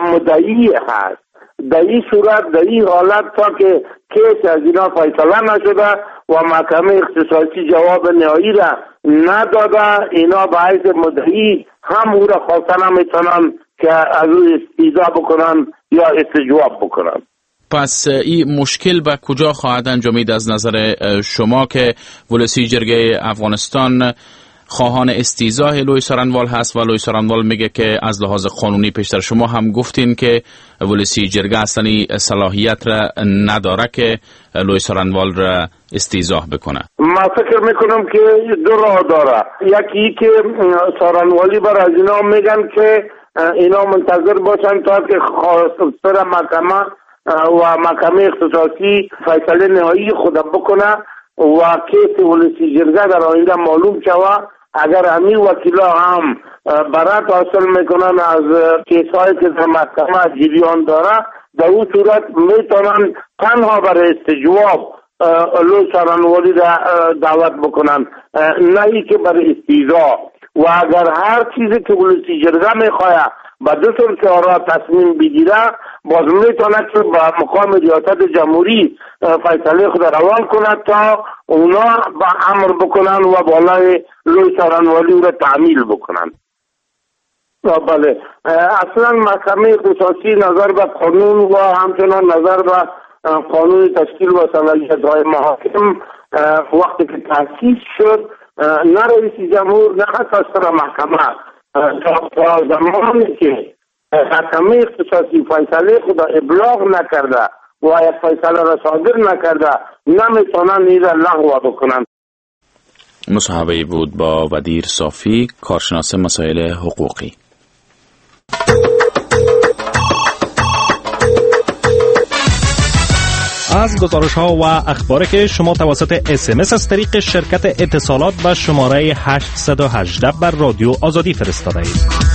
مدعی هست. در این صورت در این حالت تا که کیس از اینا فیصله نشده و محکمه اختصاصی جواب نهایی را نداده، اینا به حیث مدعی هم او را خواسته نمیتونن که از او استیضاح بکنن یا استجواب بکنن. پس این مشکل به کجا خواهد انجامید از نظر شما که ولسی جرگه افغانستان خواهان استیضاح لوی سارنوال هست و لوی سارنوال میگه که از لحاظ قانونی پیشتر شما هم گفتین که ولسی جرگه اصلا صلاحیت را نداره که لوی سارنوال را استیضاح بکنه؟ ما فکر میکنم که دو راه داره. یکی که سارنوالی بر از اینا میگن که اینا منتظر باشن تا که خواستار محکمه و محکمه اختصاصی فیصله نهایی خود بکنه و کیس ولسی جرگه در آینده معلوم شود. اگر همین وکیلا هم برات حاصل میکنن از کیسایی که در محکمه جریان داره، در اون صورت میتونن تنها برای استجواب لوی سارنوالی را دعوت بکنن، نه ای که برای استیضاح. و اگر هر چیزی که ولسی جرگه میخواه با دو که آرا تصمیم بگیره، باز میتونه که با مقام ریاست جمهوری فیصله خود روان کنه تا اونا با امر بکنن و بالای لوی سارنوالی او را تعمیل بکنن. بله، اصلا محکمه اختصاصی نظر به قانون و همچنان نظر به قانون تشکیل و صلاحیت‌های محاکم وقتی که تأسیس شد، نه رئیس جمهور نه خواستار محکمه تا زمانی که محکمه اختصاصی فیصله خود ابلاغ نکرده و یک فیصله را صادر نکرده نمیتونن این را لغو بکنن. مصاحبه بود با ودیر صافی کارشناس مسائل حقوقی. از گزارش‌ها و اخباری که شما توسط SMS از طریق شرکت اتصالات به شماره 818 بر رادیو آزادی فرستاده اید.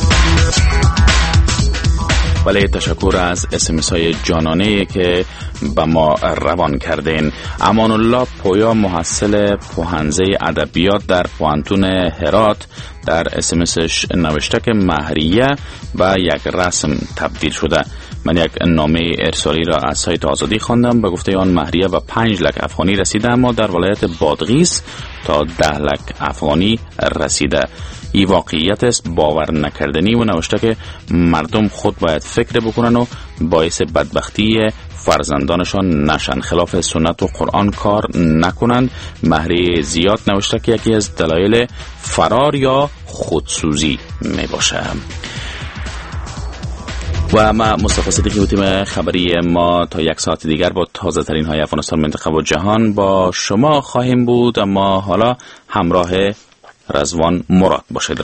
ولی تشکر از SMS های جانانه که به ما روان کردین. امان الله پویا محصل پوهنځی ادبیات در پوهنتون هرات در اسمسش نوشته که مهریه به یک رسم تبدیل شده. من یک نامه ارسالی را از سایت آزادی خواندم. به گفته آن مهریه به 5 لک افغانی رسیده، اما در ولایت بادغیس تا 10 لک افغانی رسیده. این واقعیت است باور نکردنی و نوشته که مردم خود باید فکر بکنن و باعث بدبختی فرزندانشان نشن، خلاف سنت و قرآن کار نکنند. مهریه زیاد نوشته که یکی از دلایل فرار یا خودسوزی می باشه. و ما مصطفی صدیقی و تیم خبری ما تا 1 ساعت دیگر با تازه ترین های افغانستان، منطقه و جهان با شما خواهیم بود، اما حالا همراه رضوان مراد باشید.